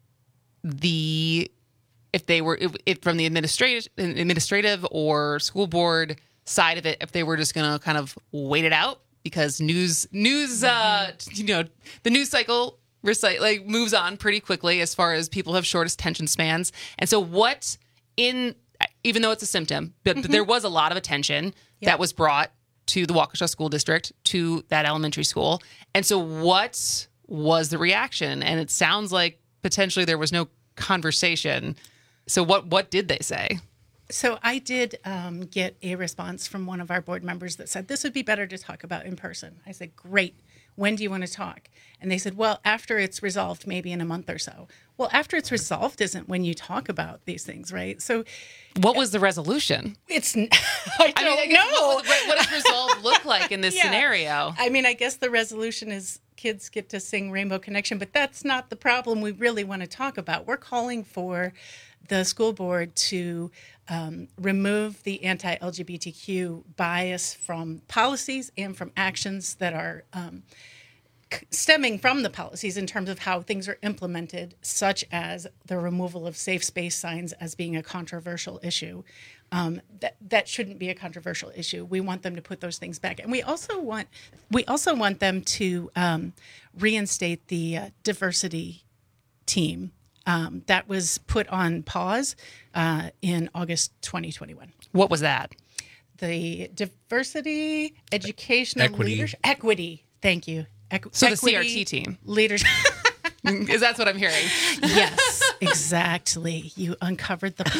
the, if they were, if, if from the administrative, administrative or school board side of it, if they were just going to kind of wait it out because news, news, uh, you know, the news cycle recite, like moves on pretty quickly as far as people have shortest attention spans. And so what in, even though it's a symptom, but, mm-hmm. but there was a lot of attention yep. that was brought to the Waukesha School District, to that elementary school. And so what was the reaction? And it sounds like potentially there was no conversation. So what, what did they say? So I did um, get a response from one of our board members that said, this would be better to talk about in person. I said, great. When do you want to talk? And they said, well, after it's resolved, maybe in a month or so. Well, after it's resolved isn't when you talk about these things, right? So what was the resolution? It's, I don't I mean, know. What, what does resolve look like in this yeah. scenario? I mean, I guess the resolution is kids get to sing Rainbow Connection, but that's not the problem we really want to talk about. We're calling for the school board to um, remove the anti-L G B T Q bias from policies and from actions that are um, c- stemming from the policies in terms of how things are implemented, such as the removal of safe space signs as being a controversial issue. Um, that that shouldn't be a controversial issue. We want them to put those things back, and we also want we also want them to um, reinstate the uh, diversity team. Um, that was put on pause uh, in August twenty twenty-one. What was that? The diversity, educational equity. leadership, equity. Thank you. Equ- so equity, the C R T team leadership. Is that what I'm hearing? Yes, exactly. You uncovered the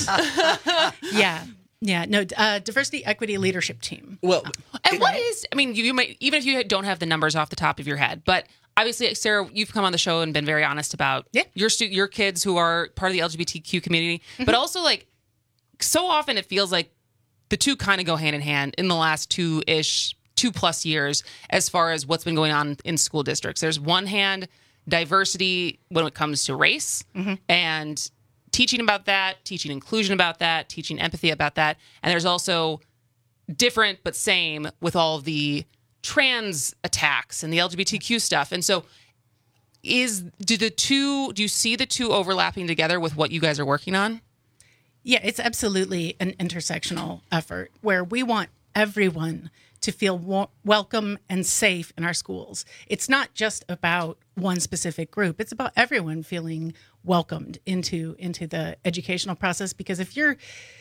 plot. yeah. Yeah, no, uh, diversity, equity, leadership team. Well, and it, what is? I mean, you, you might, even if you don't have the numbers off the top of your head, but obviously, Sarah, you've come on the show and been very honest about yeah. your stu- your kids who are part of the L G B T Q community, mm-hmm. but also like so often it feels like the two kind of go hand in hand in the last two ish, two plus years as far as what's been going on in school districts. There's one hand diversity when it comes to race mm-hmm. and teaching about that, teaching inclusion about that, teaching empathy about that. And there's also different but same with all of the trans attacks and the L G B T Q stuff. And so is, do the two, do you see the two overlapping together with what you guys are working on? Yeah, it's absolutely an intersectional effort where we want everyone to feel wa- welcome and safe in our schools. It's not just about one specific group. It's about everyone feeling welcomed into into the educational process, because if you're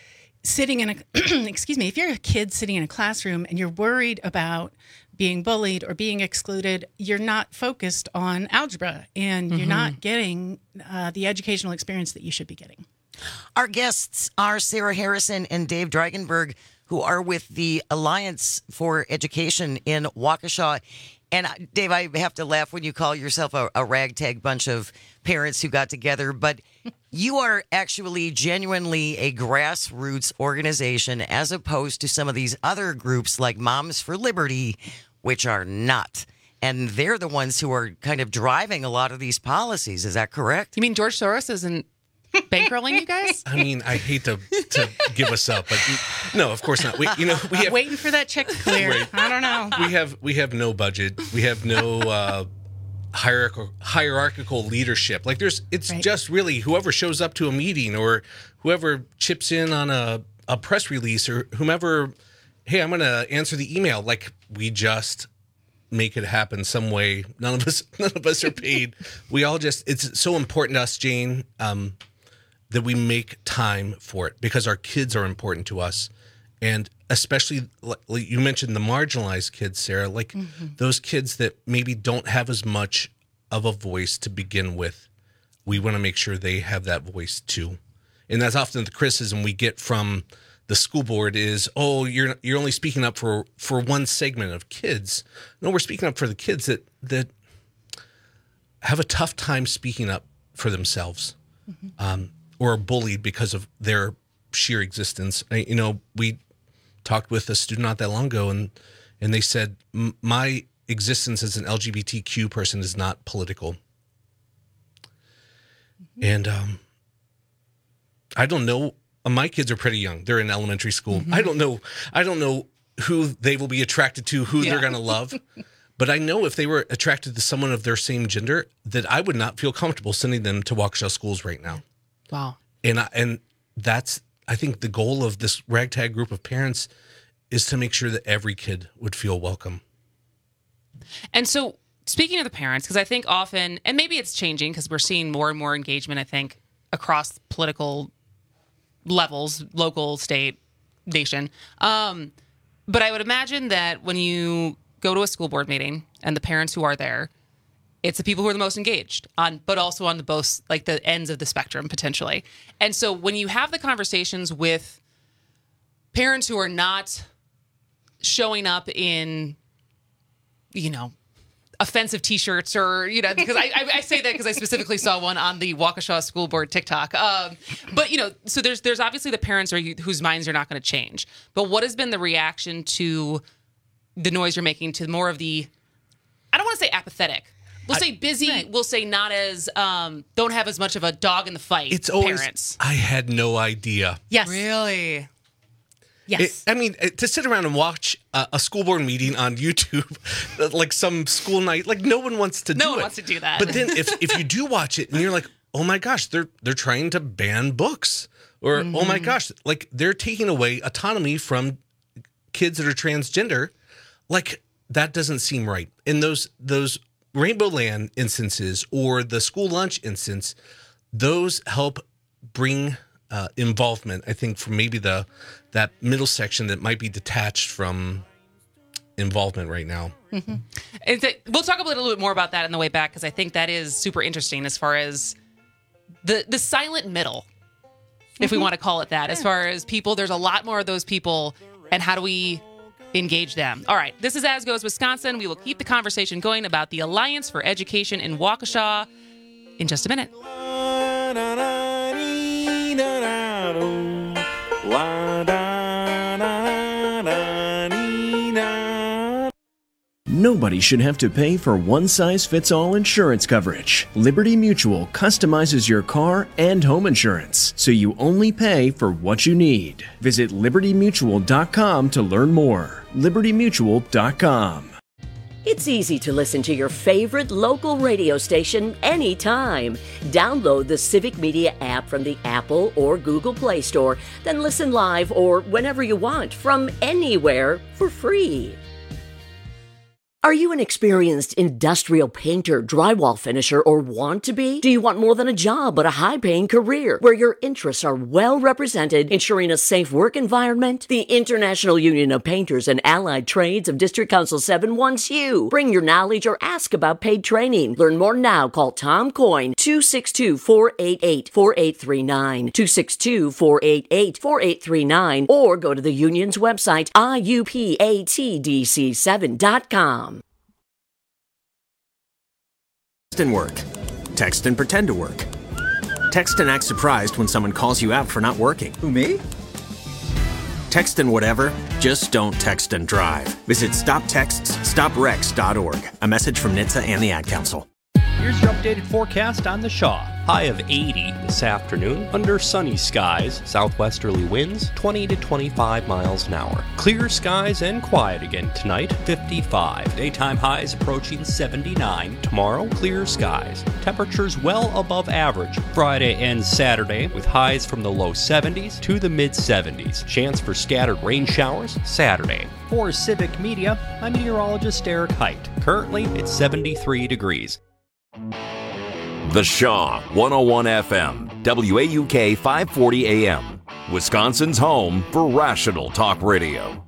sitting in a, excuse me, if you're a kid sitting in a classroom and you're worried about being bullied or being excluded, you're not focused on algebra and mm-hmm. you're not getting uh, the educational experience that you should be getting. Our guests are Sarah Harrison and Dave Dragenberg, who are with the Alliance for Education in Waukesha. And Dave, I have to laugh when you call yourself a, a ragtag bunch of parents who got together, but you are actually genuinely a grassroots organization as opposed to some of these other groups like Moms for Liberty, which are not. And they're the ones who are kind of driving a lot of these policies. Is that correct? You mean George Soros isn't bankrolling you guys? I mean, I hate to to give us up, but no, of course not. We, you know, we have waiting for that check to clear. Right. I don't know. We have we have no budget. We have no uh, hierarchical hierarchical leadership. Like there's, it's right. just really whoever shows up to a meeting or whoever chips in on a a press release or whomever. Hey, I'm going to answer the email. Like we just make it happen some way. None of us, none of us are paid. We all just, it's so important to us, Jane, um, that we make time for it because our kids are important to us. And especially, like you mentioned the marginalized kids, Sarah, like mm-hmm. those kids that maybe don't have as much of a voice to begin with. We want to make sure they have that voice too. And that's often the criticism we get from the school board is, oh, you're you're only speaking up for, for one segment of kids. No, we're speaking up for the kids that that have a tough time speaking up for themselves, mm-hmm. um, or are bullied because of their sheer existence. I, you know, we talked with a student not that long ago, and and they said, my existence as an L G B T Q person is not political. Mm-hmm. And um, I don't know. My kids are pretty young. They're in elementary school. Mm-hmm. I don't know. I don't know who they will be attracted to, who yeah. they're going to love. But I know if they were attracted to someone of their same gender, that I would not feel comfortable sending them to Waukesha schools right now. Wow. And I, and that's, I think, the goal of this ragtag group of parents is to make sure that every kid would feel welcome. And so, speaking of the parents, because I think often, and maybe it's changing because we're seeing more and more engagement, I think, across political levels, local, state, nation. Um, but I would imagine that when you go to a school board meeting and the parents who are there, it's the people who are the most engaged on, but also on the both, like the ends of the spectrum potentially. And so when you have the conversations with parents who are not showing up in, you know, offensive T-shirts or, you know, because I, I, I say that because I specifically saw one on the Waukesha School Board TikTok. Um, but, you know, so there's there's obviously the parents are, whose minds are not going to change. But what has been the reaction to the noise you're making to more of the, I don't want to say apathetic. We'll I, say busy. Right. We'll say not as, um, don't have as much of a dog in the fight. It's always, parents. I had no idea. Yes. Really? Yes. It, I mean, to sit around and watch a, a school board meeting on YouTube, like some school night, like no one wants to do it. No one wants to do that. But then if, if you do watch it and you're like, oh my gosh, they're they're trying to ban books. Or, mm-hmm. oh my gosh, like they're taking away autonomy from kids that are transgender. Like that doesn't seem right. And those those Rainbow Land instances or the school lunch instance, those help bring uh, involvement, I think, from maybe the that middle section that might be detached from involvement right now. Mm-hmm. It's a, we'll talk a little bit more about that on the way back because I think that is super interesting as far as the the silent middle, if mm-hmm. we want to call it that. Yeah. As far as people, there's a lot more of those people, and how do we engage them? All right, this is As Goes Wisconsin. We will keep the conversation going about the Alliance for Education in Waukesha in just a minute. Nobody should have to pay for one-size-fits-all insurance coverage. Liberty Mutual customizes your car and home insurance, so you only pay for what you need. Visit liberty mutual dot com to learn more. liberty mutual dot com. It's easy to listen to your favorite local radio station anytime. Download the Civic Media app from the Apple or Google Play Store, then listen live or whenever you want from anywhere for free. Are you an experienced industrial painter, drywall finisher, or want to be? Do you want more than a job but a high-paying career where your interests are well represented, ensuring a safe work environment? The International Union of Painters and Allied Trades of District Council seven wants you. Bring your knowledge or ask about paid training. Learn more now. Call Tom Coyne, two six two, four eight eight, four eight three nine, two six two, four eight eight, four eight three nine, or go to the union's website, I U P A T D C seven dot com. Text and work. Text and pretend to work. Text and act surprised when someone calls you out for not working. Who, me? Text and whatever, just don't text and drive. Visit stop texts stop wrecks dot org. A message from N H T S A and the Ad Council. Here's your updated forecast on the Shaw. High of eighty this afternoon, under sunny skies, southwesterly winds twenty to twenty-five miles an hour. Clear skies and quiet again tonight, fifty-five. Daytime highs approaching seventy-nine. Tomorrow, clear skies. Temperatures well above average. Friday and Saturday with highs from the low seventies to the mid seventies. Chance for scattered rain showers Saturday. For Civic Media, I'm meteorologist Eric Height. Currently, it's seventy-three degrees. The Shaw, one oh one F M, W A U K five forty A M, Wisconsin's home for rational talk radio.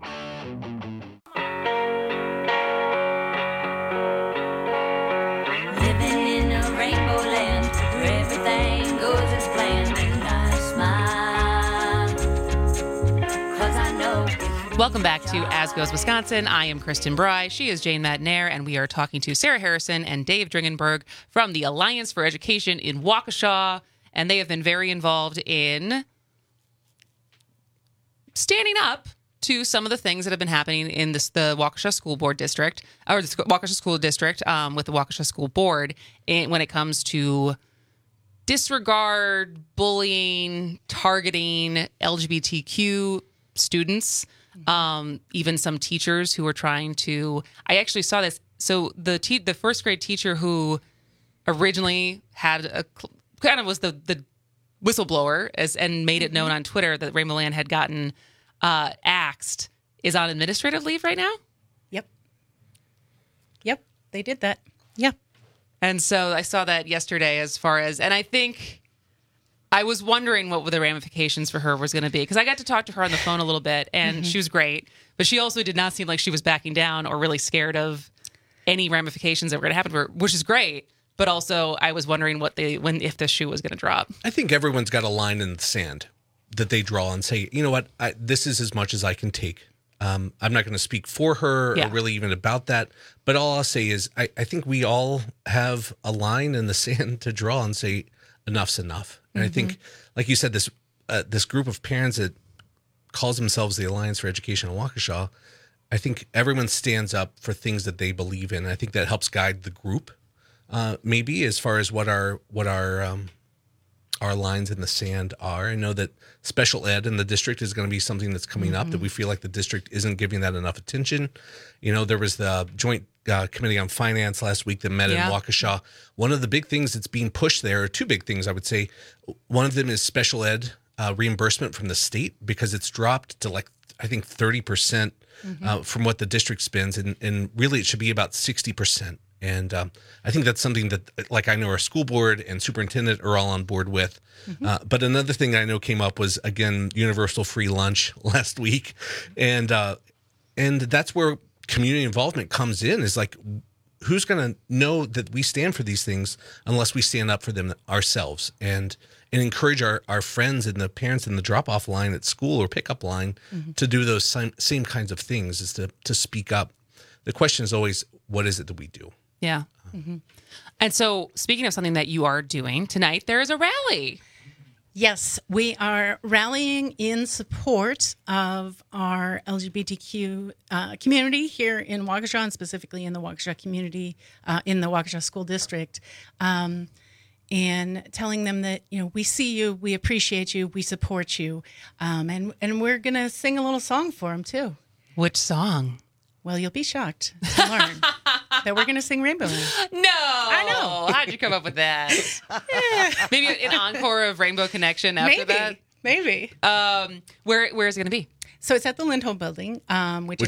Living in a rainbow land where everything goes as planned, and I smile, 'cause I know. Welcome back to As Goes Wisconsin. I am Kristen Bry. She is Jane Madnair, and we are talking to Sarah Harrison and Dave Dringenberg from the Alliance for Education in Waukesha, and they have been very involved in standing up to some of the things that have been happening in this, the Waukesha School Board District, or the Waukesha School District um, with the Waukesha School Board in, when it comes to disregard, bullying, targeting L G B T Q students. Um, even some teachers who were trying to, I actually saw this. So the te- the first grade teacher who originally had a kind of was the, the whistleblower as and made it known on Twitter that Rainbow Land had gotten uh, axed is on administrative leave right now. Yep. Yep. They did that. Yeah. And so I saw that yesterday as far as, and I think I was wondering what the ramifications for her was going to be, because I got to talk to her on the phone a little bit, and mm-hmm. she was great, but she also did not seem like she was backing down or really scared of any ramifications that were going to happen to her, which is great. But also, I was wondering what they when if the shoe was going to drop. I think everyone's got a line in the sand that they draw and say, you know what, I, this is as much as I can take. Um, I'm not going to speak for her yeah. or really even about that. But all I'll say is I, I think we all have a line in the sand to draw and say, enough's enough. And mm-hmm. I think, like you said, this uh, this group of parents that calls themselves the Alliance for Education in Waukesha, I think everyone stands up for things that they believe in. I think that helps guide the group, uh, maybe as far as what our what our um, our lines in the sand are. I know that special ed in the district is going to be something that's coming mm-hmm. up that we feel like the district isn't giving that enough attention. You know, there was the joint uh, committee on finance last week that met yeah. in Waukesha. One of the big things that's being pushed there, or two big things I would say, one of them is special ed uh, reimbursement from the state, because it's dropped to like, I think thirty percent mm-hmm. uh, from what the district spends. And, and really it should be about sixty percent. And um, I think that's something that, like, I know our school board and superintendent are all on board with. Mm-hmm. Uh, but another thing I know came up was, again, universal free lunch last week. And uh, and that's where community involvement comes in, is like, who's going to know that we stand for these things unless we stand up for them ourselves and and encourage our, our friends and the parents in the drop-off line at school or pickup line mm-hmm. to do those same, same kinds of things, is to, to speak up. The question is always, what is it that we do? Yeah. Mm-hmm. And so, speaking of something that you are doing tonight, there is a rally. Yes, we are rallying in support of our L G B T Q uh, community here in Waukesha, and specifically in the Waukesha community, uh, in the Waukesha School District, um, and telling them that, you know, we see you, we appreciate you, we support you, um, and and we're gonna sing a little song for them too. Which song? Well, you'll be shocked to learn that we're going to sing Rainbow Land. No. I know. How'd you come up with that? yeah. Maybe an encore of Rainbow Connection after Maybe. that? Maybe. Um, where Where is it going to be? So it's at the Lindholm Building, um, which, which is, is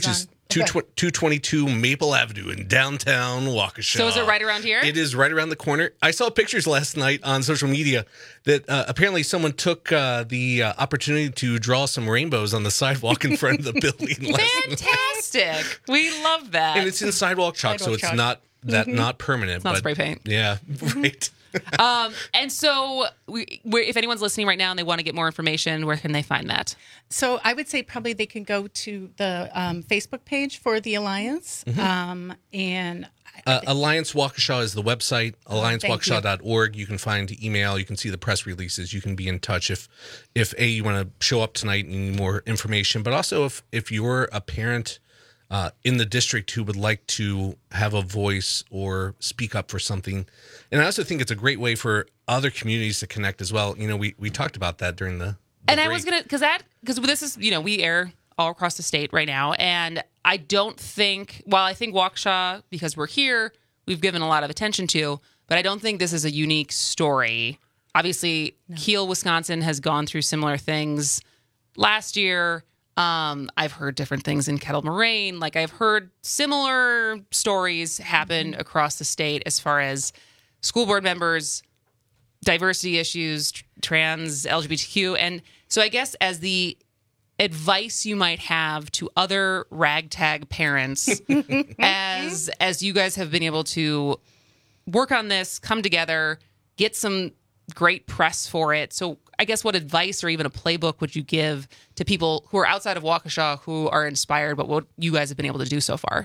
two twenty-two Maple Avenue in downtown Waukesha. So is it right around here? It is right around the corner. I saw pictures last night on social media that uh, apparently someone took uh, the uh, opportunity to draw some rainbows on the sidewalk in front of the building last night. Fantastic. We love that. And it's in sidewalk chalk, Sidewalk so it's chalk. not that Mhm. not permanent. It's not but, spray paint. Yeah, right. um, and so, we, we're, if anyone's listening right now and they want to get more information, where can they find that? So I would say probably they can go to the um, Facebook page for the Alliance. Mhm. Um, and Uh, Alliance Waukesha is the website, alliance waukesha you. dot org. You can find email. You can see the press releases. You can be in touch if, if A, you want to show up tonight and need more information, but also if, if you're a parent uh, in the district who would like to have a voice or speak up for something. And I also think it's a great way for other communities to connect as well. You know, we, we talked about that during the, the And I break. was gonna, because that, because this is, you know, we air all across the state right now, and I don't think, while I think Waukesha, because we're here, we've given a lot of attention to, but I don't think this is a unique story. Obviously, Kiel, Wisconsin has gone through similar things last year. Um, I've heard different things in Kettle Moraine. Like, I've heard similar stories happen across the state as far as school board members, diversity issues, tr- trans, L G B T Q. And so I guess as the advice you might have to other ragtag parents as as you guys have been able to work on this, come together, get some great press for it. So I guess what advice or even a playbook would you give to people who are outside of Waukesha who are inspired by what you guys have been able to do so far?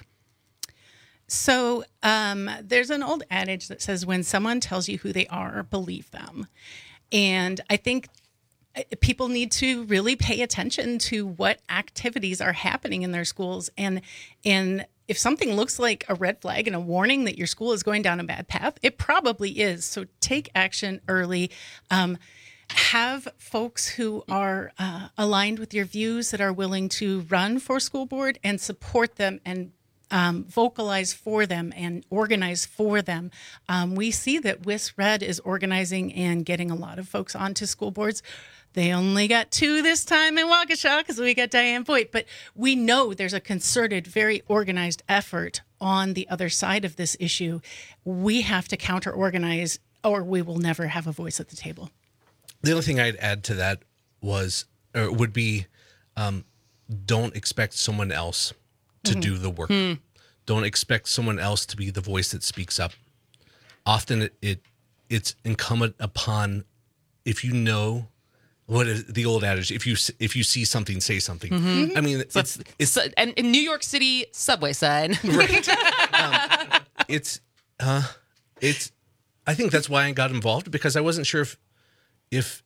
So um, there's an old adage that says, when someone tells you who they are, believe them. And I think people need to really pay attention to what activities are happening in their schools. And, and if something looks like a red flag and a warning that your school is going down a bad path, it probably is. So take action early. Um, have folks who are uh, aligned with your views that are willing to run for school board and support them and Um, vocalize for them and organize for them. Um, we see that W I S Red is organizing and getting a lot of folks onto school boards. They only got two this time in Waukesha because we got Diane Boyd, but we know there's a concerted, very organized effort on the other side of this issue. We have to counter-organize or we will never have a voice at the table. The only thing I'd add to that was, or would be, um, don't expect someone else to Mhm. do the work. Hmm. Don't expect someone else to be the voice that speaks up. Often it, it it's incumbent upon, if you know what is the old adage, if you if you see something, say something. Mhm. I mean, So it's it's, it's so- and in New York City subway sign. Right. um, it's uh, it's. I think that's why I got involved, because I wasn't sure if if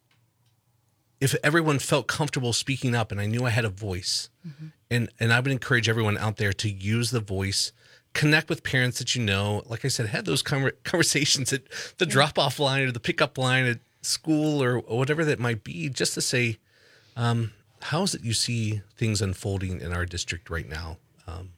if everyone felt comfortable speaking up, and I knew I had a voice. Mm-hmm. And and I would encourage everyone out there to use the voice, connect with parents that you know. Like I said, have those conver- conversations at the Yeah. drop-off line or the pickup line at school or whatever that might be, just to say, um, how is it you see things unfolding in our district right now? Um,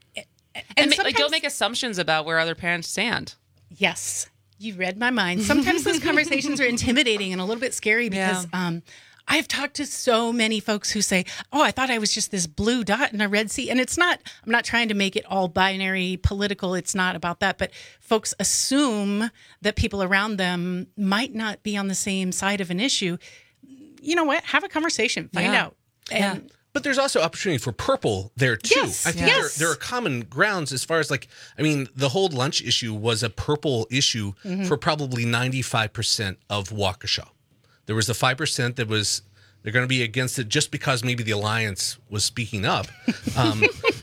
And, ma- like, don't make assumptions about where other parents stand. Yes, you read my mind. Sometimes those conversations are intimidating and a little bit scary because um, I've talked to so many folks who say, oh, I thought I was just this blue dot in a red sea. And it's not, I'm not trying to make it all binary political. It's not about that. But folks assume that people around them might not be on the same side of an issue. You know what? Have a conversation, find Yeah. out. And But there's also opportunity for purple there too. Yes, I think yes. there, there are common grounds as far as, like, I mean, the whole lunch issue was a purple issue Mhm. for probably ninety-five percent of Waukesha. There was the five percent that was, they're going to be against it just because maybe the Alliance was speaking up. Um,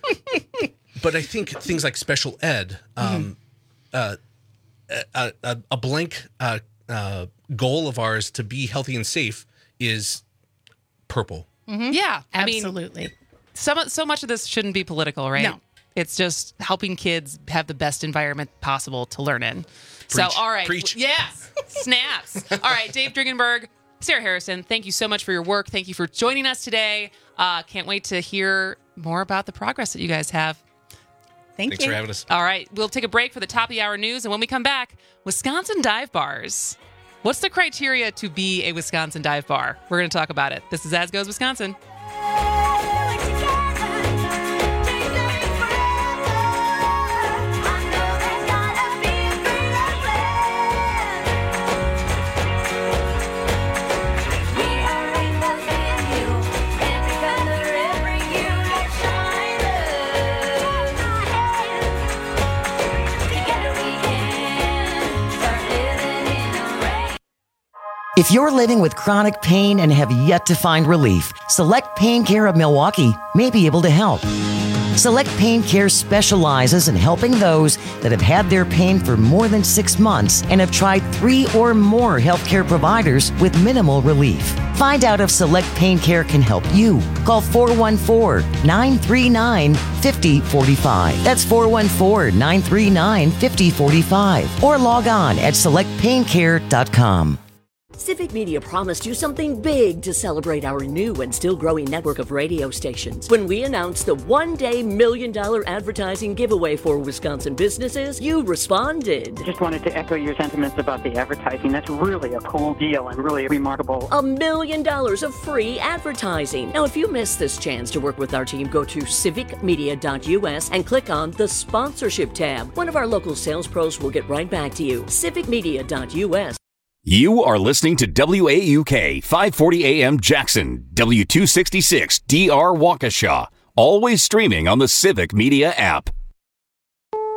but I think things like special ed, um, uh, a, a, a blank uh, uh, goal of ours to be healthy and safe is purple. Mm-hmm. Yeah, I Absolutely. mean, so, so much of this shouldn't be political, right? No. It's just helping kids have the best environment possible to learn in. Preach. So, all right. Preach. Yes. Snaps. All right, Dave Dringenberg, Sarah Harrison, thank you so much for your work. Thank you for joining us today. Uh, can't wait to hear more about the progress that you guys have. Thank Thanks for having us. All right, we'll take a break for the top of the hour news. And when we come back, Wisconsin dive bars. What's the criteria to be a Wisconsin dive bar? We're going to talk about it. This is As Goes Wisconsin. Together, If you're living with chronic pain and have yet to find relief, Select Pain Care of Milwaukee may be able to help. Select Pain Care specializes in helping those that have had their pain for more than six months and have tried three or more healthcare providers with minimal relief. Find out if Select Pain Care can help you. Call four one four, nine three nine, five zero four five. That's four one four, nine three nine, five zero four five. Or log on at select pain care dot com. Civic Media promised you something big to celebrate our new and still growing network of radio stations. When we announced the one-day million dollar advertising giveaway for Wisconsin businesses, you responded. Just wanted to echo your sentiments about the advertising. That's really a cool deal and really remarkable. A million dollars of free advertising. Now, if you missed this chance to work with our team, go to civic media dot U S and click on the sponsorship tab. One of our local sales pros will get right back to you. civic media dot U S. You are listening to W A U K five forty A M Jackson, W two sixty-six D R Waukesha, always streaming on the Civic Media app.